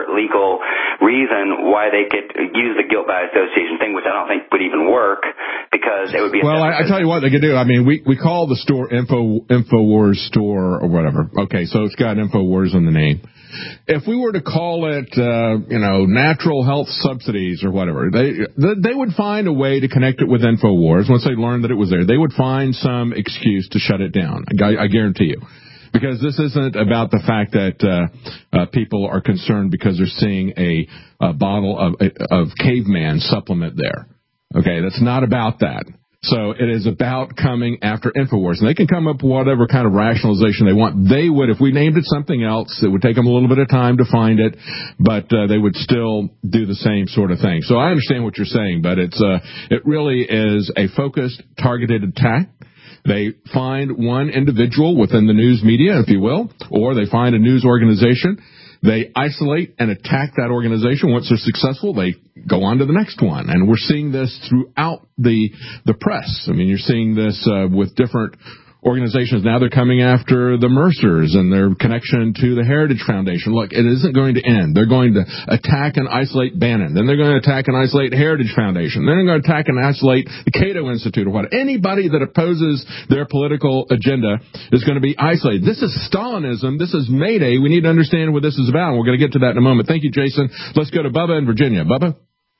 separate legal reason why they could use the guilt by association thing, which I don't think would even work because it would be. A well, I, I tell you what they could do. I mean, we we call the store Info Infowars store or whatever. Okay, so it's got Infowars in the name. If we were to call it, uh, you know, natural health subsidies or whatever, they they would find a way to connect it with Infowars. Once they learned that it was there, they would find some excuse to shut it down. I, I guarantee you. Because this isn't about the fact that uh, uh, people are concerned because they're seeing a, a bottle of, of caveman supplement there. Okay, that's not about that. So it is about coming after Infowars. And they can come up with whatever kind of rationalization they want. They would, if we named it something else, it would take them a little bit of time to find it, but uh, they would still do the same sort of thing. So I understand what you're saying, but it's uh, it really is a focused, targeted attack. They find one individual within the news media, if you will, or they find a news organization. They isolate and attack that organization. Once they're successful, they go on to the next one. And we're seeing this throughout the the press. I mean, you're seeing this uh, with different organizations. Now they're coming after the Mercers and their connection to the Heritage Foundation. Look, it isn't going to end. They're going to attack and isolate Bannon. Then they're going to attack and isolate Heritage Foundation. Then they're going to attack and isolate the Cato Institute or what. Anybody that opposes their political agenda is going to be isolated. This is Stalinism. This is Mayday. We need to understand what this is about. And we're going to get to that in a moment. Thank you, Jason. Let's go to Bubba in Virginia. Bubba?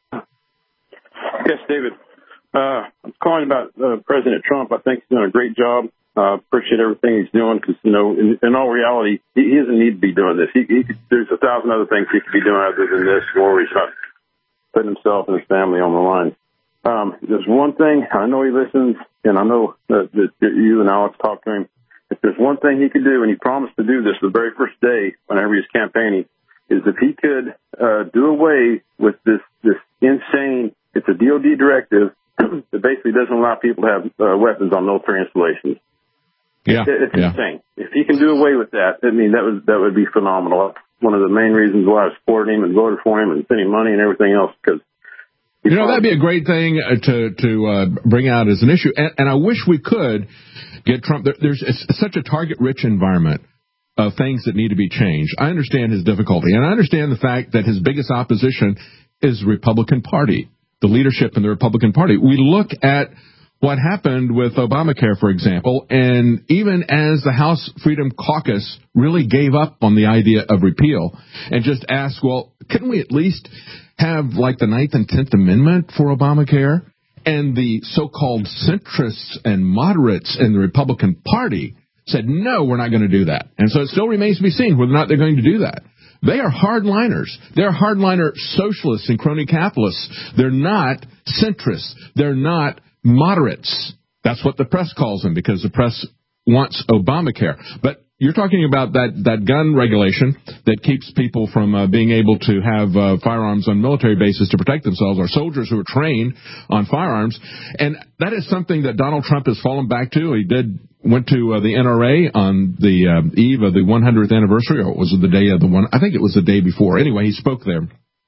Yes, David. Uh, I'm calling about uh, President Trump. I think he's doing a great job. Uh, appreciate everything he's doing because, you know, in, in all reality, he, he doesn't need to be doing this. He, he could, there's a thousand other things he could be doing other than this, where he's not putting himself and his family on the line. Um, there's one thing, I know he listens, and I know that, that you and Alex talked to him. If there's one thing he could do, and he promised to do this the very first day whenever he was campaigning, is if he could uh, do away with this, this insane, it's a D O D directive that basically doesn't allow people to have uh, weapons on military installations. Yeah, it's yeah. insane. If he can do away with that, I mean, that would that would be phenomenal. One of the main reasons why I supported him and voted for him and sent him money and everything else, because you know that'd be a great thing to to uh, bring out as an issue. And, and I wish we could get Trump. There, there's it's such a target-rich environment of things that need to be changed. I understand his difficulty, and I understand the fact that his biggest opposition is the Republican Party, the leadership in the Republican Party. We look at what happened with Obamacare, for example, and even as the House Freedom Caucus really gave up on the idea of repeal and just asked, well, couldn't we at least have like the Ninth and Tenth Amendment for Obamacare? And the so-called centrists and moderates in the Republican Party said, no, we're not going to do that. And so it still remains to be seen whether or not they're going to do that. They are hardliners. They're hardliner socialists and crony capitalists. They're not centrists. They're not moderates. That's what the press calls them, because the press wants Obamacare. But you're talking about that, that gun regulation that keeps people from uh, being able to have uh, firearms on military bases to protect themselves, or soldiers who are trained on firearms. And that is something that Donald Trump has fallen back to. He did went to uh, the N R A on the uh, eve of the one hundredth anniversary, or was it the day of the one? I think it was the day before. Anyway, he spoke there.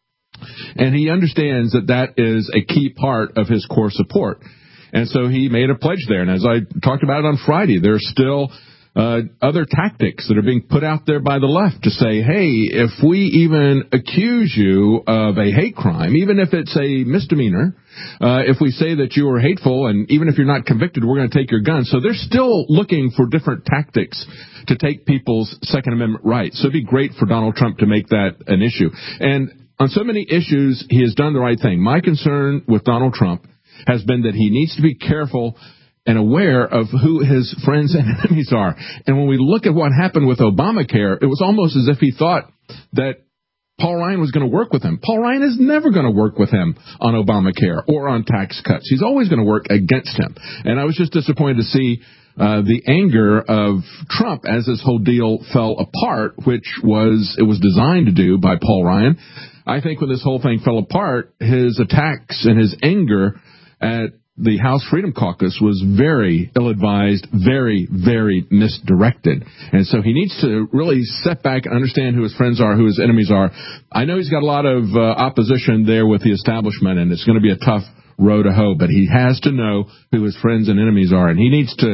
And he understands that that is a key part of his core support. And so he made a pledge there. And as I talked about it on Friday, there's still uh, other tactics that are being put out there by the left to say, hey, if we even accuse you of a hate crime, even if it's a misdemeanor, uh, if we say that you are hateful, and even if you're not convicted, we're going to take your gun. So they're still looking for different tactics to take people's Second Amendment rights. So it'd be great for Donald Trump to make that an issue. And on so many issues, he has done the right thing. My concern with Donald Trump has been that he needs to be careful and aware of who his friends and enemies are. And when we look at what happened with Obamacare, it was almost as if he thought that Paul Ryan was going to work with him. Paul Ryan is never going to work with him on Obamacare or on tax cuts. He's always going to work against him. And I was just disappointed to see uh, the anger of Trump as this whole deal fell apart, which was it was designed to do by Paul Ryan. I think when this whole thing fell apart, his attacks and his anger at the House Freedom Caucus was very ill-advised, very, very misdirected. And so he needs to really step back and understand who his friends are, who his enemies are. I know he's got a lot of uh, opposition there with the establishment, and it's going to be a tough row to hoe, but he has to know who his friends and enemies are, and he needs to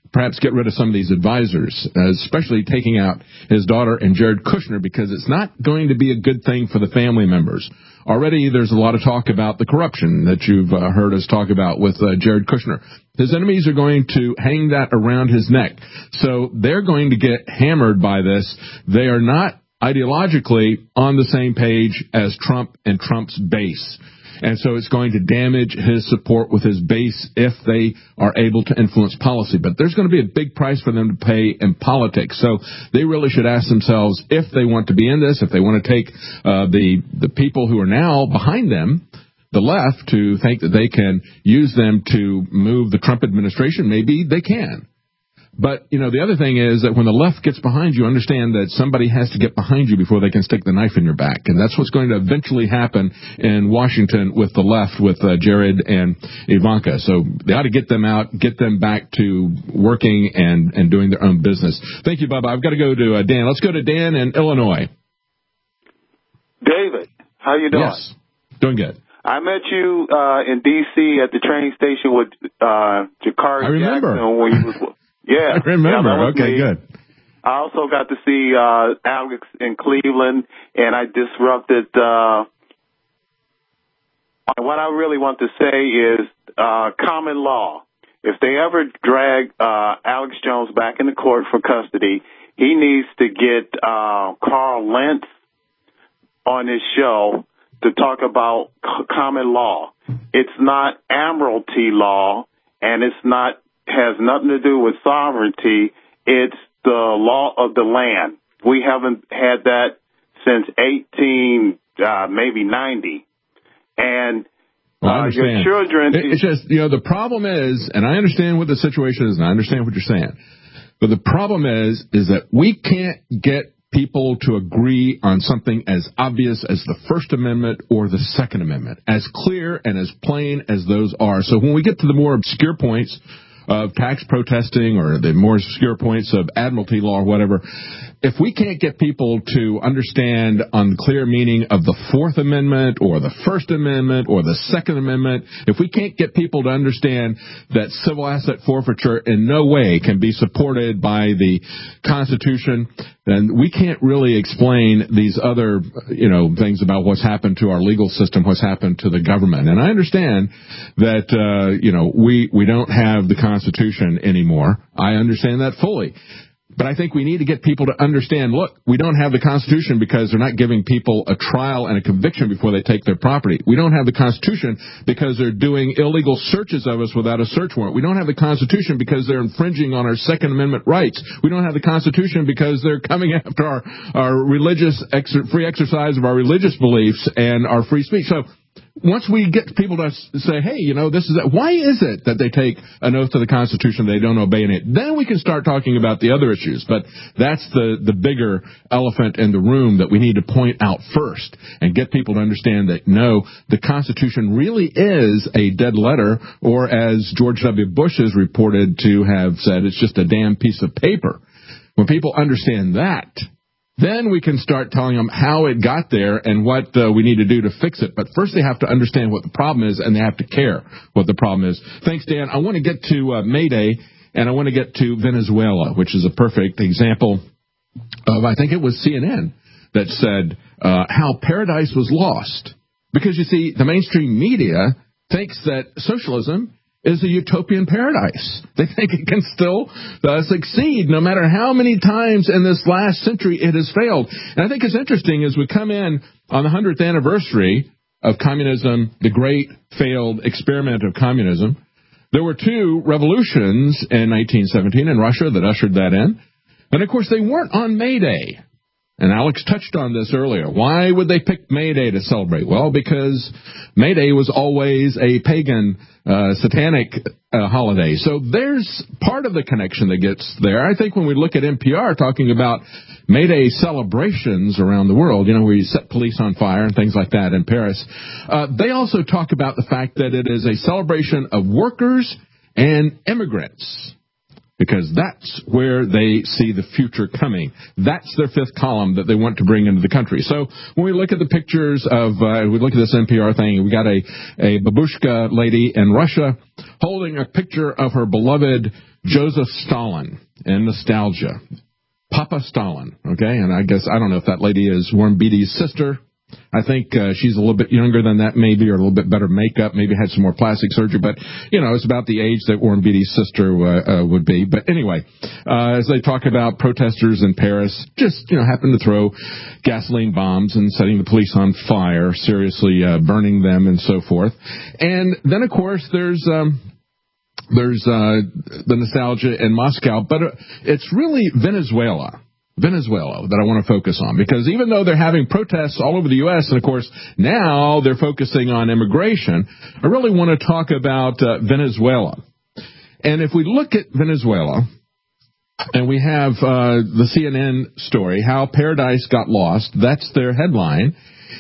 perhaps get rid of some of these advisors, uh, especially taking out his daughter and Jared Kushner, because it's not going to be a good thing for the family members. Already there's a lot of talk about the corruption that you've uh, heard us talk about with uh, Jared Kushner. His enemies are going to hang that around his neck. So they're going to get hammered by this. They are not ideologically on the same page as Trump and Trump's base. And so it's going to damage his support with his base if they are able to influence policy. But there's going to be a big price for them to pay in politics. So they really should ask themselves if they want to be in this, if they want to take uh, the the people who are now behind them, the left, to think that they can use them to move the Trump administration. Maybe they can. But, you know, the other thing is that when the left gets behind you, understand that somebody has to get behind you before they can stick the knife in your back. And that's what's going to eventually happen in Washington with the left, with uh, Jared and Ivanka. So they ought to get them out, get them back to working and, and doing their own business. Thank you, Bubba. I've got to go to uh, Dan. Let's go to Dan in Illinois. David, how you doing? Yes, doing good. I met you uh, in D C at the train station with uh, Jakari I remember. Jackson when you was. Yeah. I remember. Yeah, okay, me. good. I also got to see uh, Alex in Cleveland, and I disrupted. Uh, what I really want to say is uh, common law. If they ever drag uh, Alex Jones back into court for custody, he needs to get uh, Carl Lentz on his show to talk about c- common law. It's not admiralty law, and it's not has nothing to do with sovereignty. It's the law of the land. We haven't had that since eighteen, uh, maybe ninety. And well, I uh, understand. your children. It, it's just, you know, the problem is, and I understand what the situation is, and I understand what you're saying, but the problem is, is that we can't get people to agree on something as obvious as the First Amendment or the Second Amendment, as clear and as plain as those are. So when we get to the more obscure points of tax protesting or the more obscure points of admiralty law or whatever, if we can't get people to understand on the clear meaning of the Fourth Amendment or the First Amendment or the Second Amendment, if we can't get people to understand that civil asset forfeiture in no way can be supported by the Constitution, then we can't really explain these other, you know, things about what's happened to our legal system, what's happened to the government. And I understand that, uh, you know, we, we don't have the Constitution anymore. I understand that fully. But I think we need to get people to understand, look, we don't have the Constitution because they're not giving people a trial and a conviction before they take their property. We don't have the Constitution because they're doing illegal searches of us without a search warrant. We don't have the Constitution because they're infringing on our Second Amendment rights. We don't have the Constitution because they're coming after our, our religious, ex- free exercise of our religious beliefs and our free speech. So once we get people to say, hey, you know, this is it. Why is it that they take an oath to the Constitution, they don't obey it? Then we can start talking about the other issues. But that's the, the bigger elephant in the room that we need to point out first and get people to understand that, no, the Constitution really is a dead letter, or as George W. Bush is reported to have said, it's just a damn piece of paper. When people understand that, then we can start telling them how it got there and what uh, we need to do to fix it. But first they have to understand what the problem is, and they have to care what the problem is. Thanks, Dan. I want to get to uh, May Day, and I want to get to Venezuela, which is a perfect example of, I think it was C N N that said uh, how paradise was lost. Because, you see, the mainstream media thinks that socialism is a utopian paradise. They think it can still uh, succeed no matter how many times in this last century it has failed. And I think it's interesting as we come in on the hundredth anniversary of communism, the great failed experiment of communism. There were two revolutions in nineteen seventeen in Russia that ushered that in. And, of course, they weren't on May Day. And Alex touched on this earlier. Why would they pick May Day to celebrate? Well, because May Day was always a pagan, uh, satanic uh, holiday. So there's part of the connection that gets there. I think when we look at N P R talking about May Day celebrations around the world, you know, where you set police on fire and things like that in Paris, uh, they also talk about the fact that it is a celebration of workers and immigrants, because that's where they see the future coming. That's their fifth column that they want to bring into the country. So when we look at the pictures of, uh, we look at this N P R thing, we got a, a babushka lady in Russia holding a picture of her beloved Joseph Stalin and nostalgia. Papa Stalin, okay? And I guess, I don't know if that lady is Warren Beatty's sister. I think uh, she's a little bit younger than that, maybe, or a little bit better makeup, maybe had some more plastic surgery. But, you know, it's about the age that Warren Beatty's sister uh, uh, would be. But anyway, uh, as they talk about protesters in Paris, just, you know, happen to throw gasoline bombs and setting the police on fire, seriously uh, burning them and so forth. And then, of course, there's... Um, There's uh, the nostalgia in Moscow, but uh, it's really Venezuela, Venezuela that I want to focus on, because even though they're having protests all over the U S, and of course now they're focusing on immigration, I really want to talk about uh, Venezuela. And if we look at Venezuela, and we have uh, the C N N story, How Paradise Got Lost, that's their headline.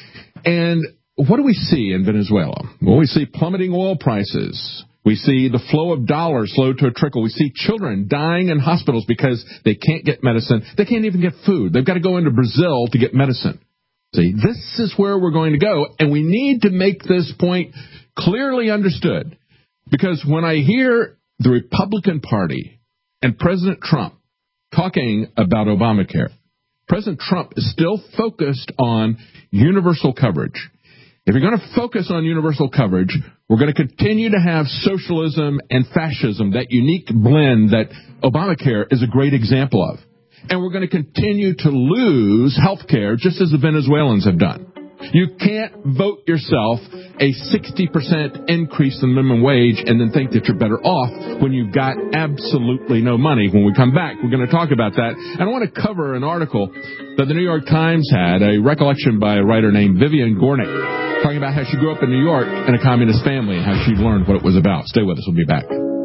And what do we see in Venezuela? Well, we see plummeting oil prices. We see the flow of dollars slow to a trickle. We see children dying in hospitals because they can't get medicine. They can't even get food. They've got to go into Brazil to get medicine. See, this is where we're going to go, and we need to make this point clearly understood. Because when I hear the Republican Party and President Trump talking about Obamacare, President Trump is still focused on universal coverage. If you're going to focus on universal coverage, we're going to continue to have socialism and fascism, that unique blend that Obamacare is a great example of. And we're going to continue to lose health care just as the Venezuelans have done. You can't vote yourself a sixty percent increase in the minimum wage and then think that you're better off when you've got absolutely no money. When we come back, we're going to talk about that. And I want to cover an article that the New York Times had, a recollection by a writer named Vivian Gornick, talking about how she grew up in New York in a communist family and how she learned what it was about. Stay with us. We'll be back.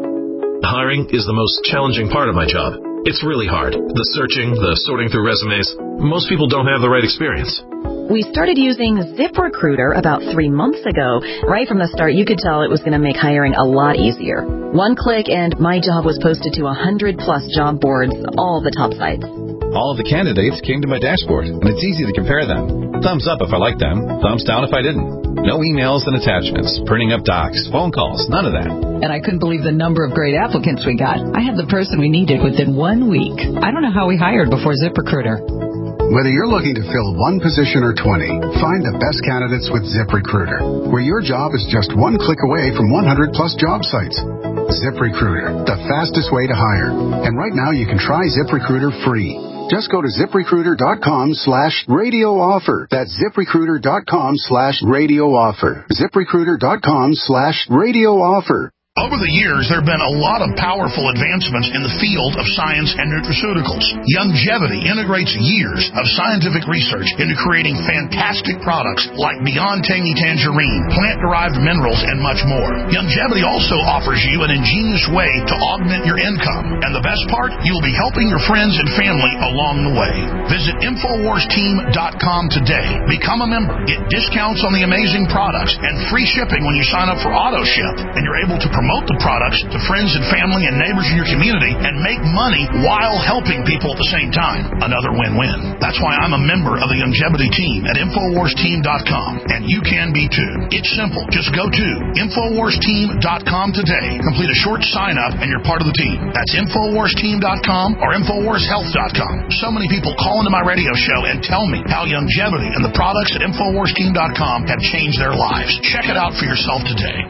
Hiring is the most challenging part of my job. It's really hard. The searching, the sorting through resumes. Most people don't have the right experience. We started using ZipRecruiter about three months ago. Right from the start, you could tell it was going to make hiring a lot easier. One click and my job was posted to one hundred plus job boards, all the top sites. All of the candidates came to my dashboard, and it's easy to compare them. Thumbs up if I liked them, thumbs down if I didn't. No emails and attachments, printing up docs, phone calls, none of that. And I couldn't believe the number of great applicants we got. I had the person we needed within one week. I don't know how we hired before ZipRecruiter. Whether you're looking to fill one position or twenty, find the best candidates with ZipRecruiter, where your job is just one click away from one hundred plus job sites. ZipRecruiter, the fastest way to hire. And right now you can try ZipRecruiter free. Just go to ZipRecruiter.com slash radio offer. That's ZipRecruiter.com slash radio offer. ZipRecruiter.com slash radio offer. Over the years, there have been a lot of powerful advancements in the field of science and nutraceuticals. Youngevity integrates years of scientific research into creating fantastic products like Beyond Tangy Tangerine, plant-derived minerals, and much more. Youngevity also offers you an ingenious way to augment your income. And the best part, you'll be helping your friends and family along the way. Visit Infowars Team dot com today. Become a member, get discounts on the amazing products, and free shipping when you sign up for AutoShip. And you're able to promote Promote the products to friends and family and neighbors in your community and make money while helping people at the same time. Another win-win. That's why I'm a member of the Youngevity team at Infowars Team dot com, and you can be too. It's simple. Just go to Infowars Team dot com today. Complete a short sign-up and you're part of the team. That's Infowars Team dot com or Infowars Health dot com. So many people call into my radio show and tell me how Youngevity and the products at Infowars Team dot com have changed their lives. Check it out for yourself today.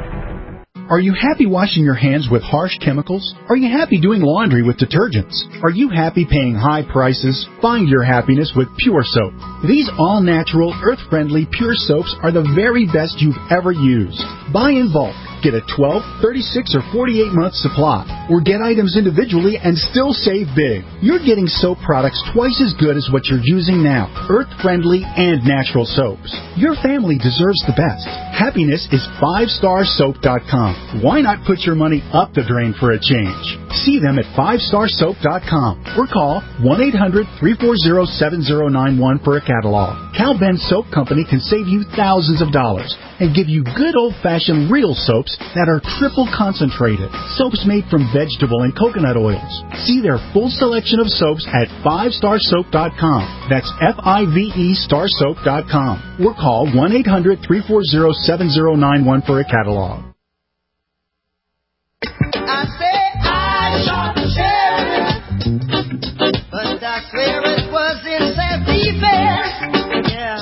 Are you happy washing your hands with harsh chemicals? Are you happy doing laundry with detergents? Are you happy paying high prices? Find your happiness with Pure Soap. These all-natural, earth-friendly Pure Soaps are the very best you've ever used. Buy in bulk. Get a twelve, thirty-six, or forty-eight month supply. Or get items individually and still save big. You're getting soap products twice as good as what you're using now. Earth-friendly and natural soaps. Your family deserves the best. Happiness is five star soap dot com. Why not put your money up the drain for a change? See them at five star soap dot com or call one eight hundred, three four zero, seven zero nine one for a catalog. Cal Ben Soap Company can save you thousands of dollars and give you good old-fashioned real soaps that are triple concentrated. Soaps made from vegetable and coconut oils. See their full selection of soaps at five star soap dot com. That's F I V E star soap dot com. Or call one eight hundred, three four zero, seven zero nine one for a catalog. I say I shot the sheriff, but I swear it was in self-defense. Yeah.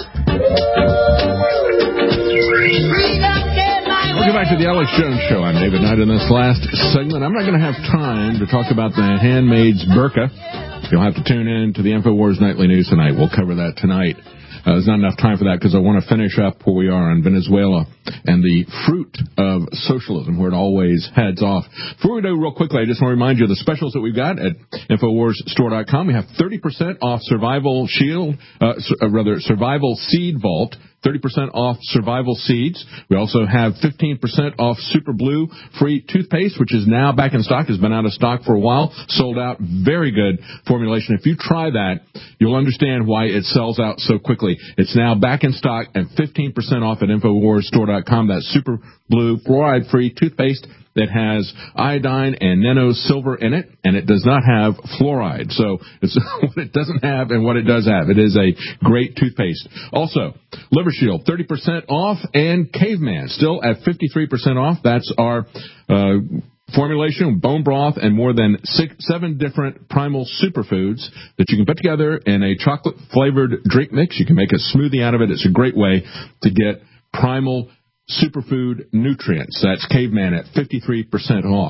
Welcome back to the Alex Jones Show. I'm David Knight. In this last segment, I'm not going to have time to talk about the Handmaid's Burqa. You'll have to tune in to the InfoWars Nightly News tonight. We'll cover that tonight. Uh, there's not enough time for that because I want to finish up where we are on Venezuela and the fruit of socialism, where it always heads off. Before we do, real quickly, I just want to remind you of the specials that we've got at Infowars Store dot com. We have thirty percent off Survival Shield, uh, uh, rather, Survival Seed Vault. thirty percent off survival seeds. We also have fifteen percent off Super Blue free toothpaste, which is now back in stock, has been out of stock for a while, sold out. Very good formulation. If you try that, you'll understand why it sells out so quickly. It's now back in stock and fifteen percent off at Infowars Store dot com. That's Super Blue fluoride free toothpaste that has iodine and nano silver in it, and it does not have fluoride. So it's what it doesn't have and what it does have. It is a great toothpaste. Also, Liver Shield, thirty percent off, and Caveman, still at fifty-three percent off. That's our uh, formulation, bone broth, and more than six, seven different primal superfoods that you can put together in a chocolate-flavored drink mix. You can make a smoothie out of it. It's a great way to get primal superfood nutrients. That's Caveman at fifty-three percent off.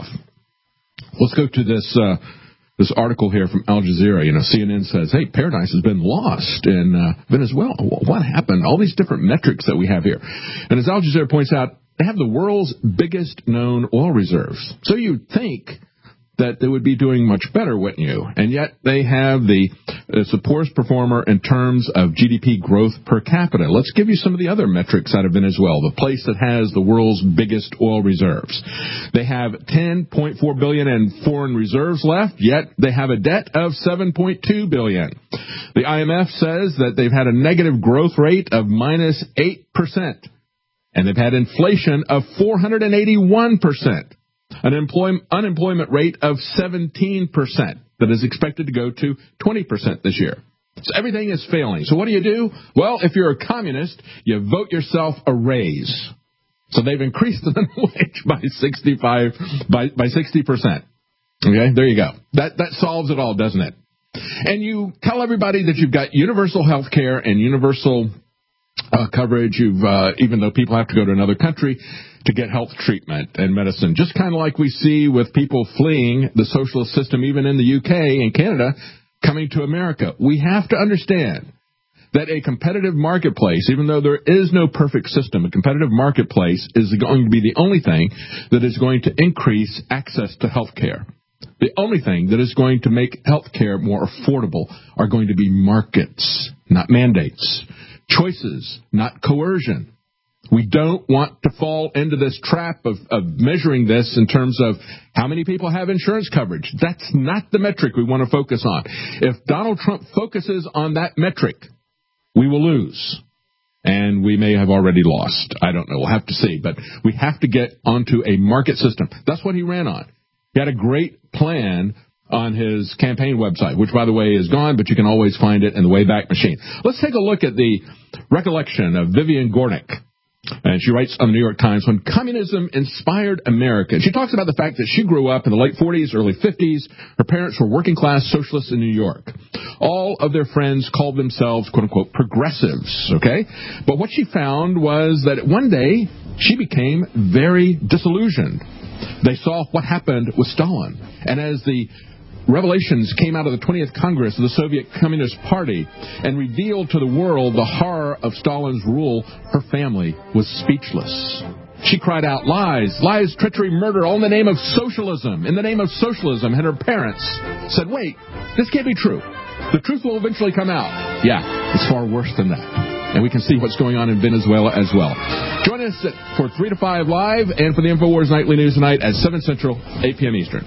Let's go to this uh, this article here from Al Jazeera. You know, C N N says, hey, paradise has been lost in uh, Venezuela. What happened? All these different metrics that we have here. And as Al Jazeera points out, they have the world's biggest known oil reserves. So you'd think that they would be doing much better, wouldn't you? And yet they have the it's the poorest performer in terms of G D P growth per capita. Let's give you some of the other metrics out of Venezuela, the place that has the world's biggest oil reserves. They have ten point four billion dollars in foreign reserves left, yet they have a debt of seven point two billion dollars. The I M F says that they've had a negative growth rate of minus eight percent, and they've had inflation of four hundred eighty-one percent. An employ- unemployment rate of seventeen percent that is expected to go to twenty percent this year. So everything is failing. So what do you do? Well, if you're a communist, you vote yourself a raise. So they've increased the minimum wage by sixty-five by by sixty percent. Okay, there you go. That that solves it all, doesn't it? And you tell everybody that you've got universal health care and universal uh, coverage. You've uh, even though people have to go to another country to get health treatment and medicine, just kind of like we see with people fleeing the socialist system, even in the U K and Canada, coming to America. We have to understand that a competitive marketplace, even though there is no perfect system, a competitive marketplace is going to be the only thing that is going to increase access to health care. The only thing that is going to make health care more affordable are going to be markets, not mandates. Choices, not coercion. We don't want to fall into this trap of, of measuring this in terms of how many people have insurance coverage. That's not the metric we want to focus on. If Donald Trump focuses on that metric, we will lose. And we may have already lost. I don't know. We'll have to see. But we have to get onto a market system. That's what he ran on. He had a great plan on his campaign website, which, by the way, is gone, but you can always find it in the Wayback Machine. Let's take a look at the recollection of Vivian Gornick. And she writes on the New York Times, when communism inspired America. She talks about the fact that she grew up in the late forties, early fifties. Her parents were working-class socialists in New York. All of their friends called themselves, quote-unquote, progressives, okay? But what she found was that one day she became very disillusioned. They saw what happened with Stalin. And as the revelations came out of the twentieth Congress of the Soviet Communist Party and revealed to the world the horror of Stalin's rule, her family was speechless. She cried out, lies, lies, treachery, murder, all in the name of socialism, in the name of socialism. And her parents said, wait, this can't be true. The truth will eventually come out. Yeah, it's far worse than that. And we can see what's going on in Venezuela as well. Join us at, for three to five live and for the InfoWars Nightly News tonight at seven Central, eight p.m. Eastern.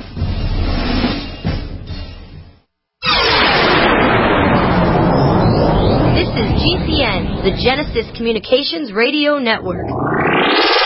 This is G C N, the Genesis Communications Radio Network.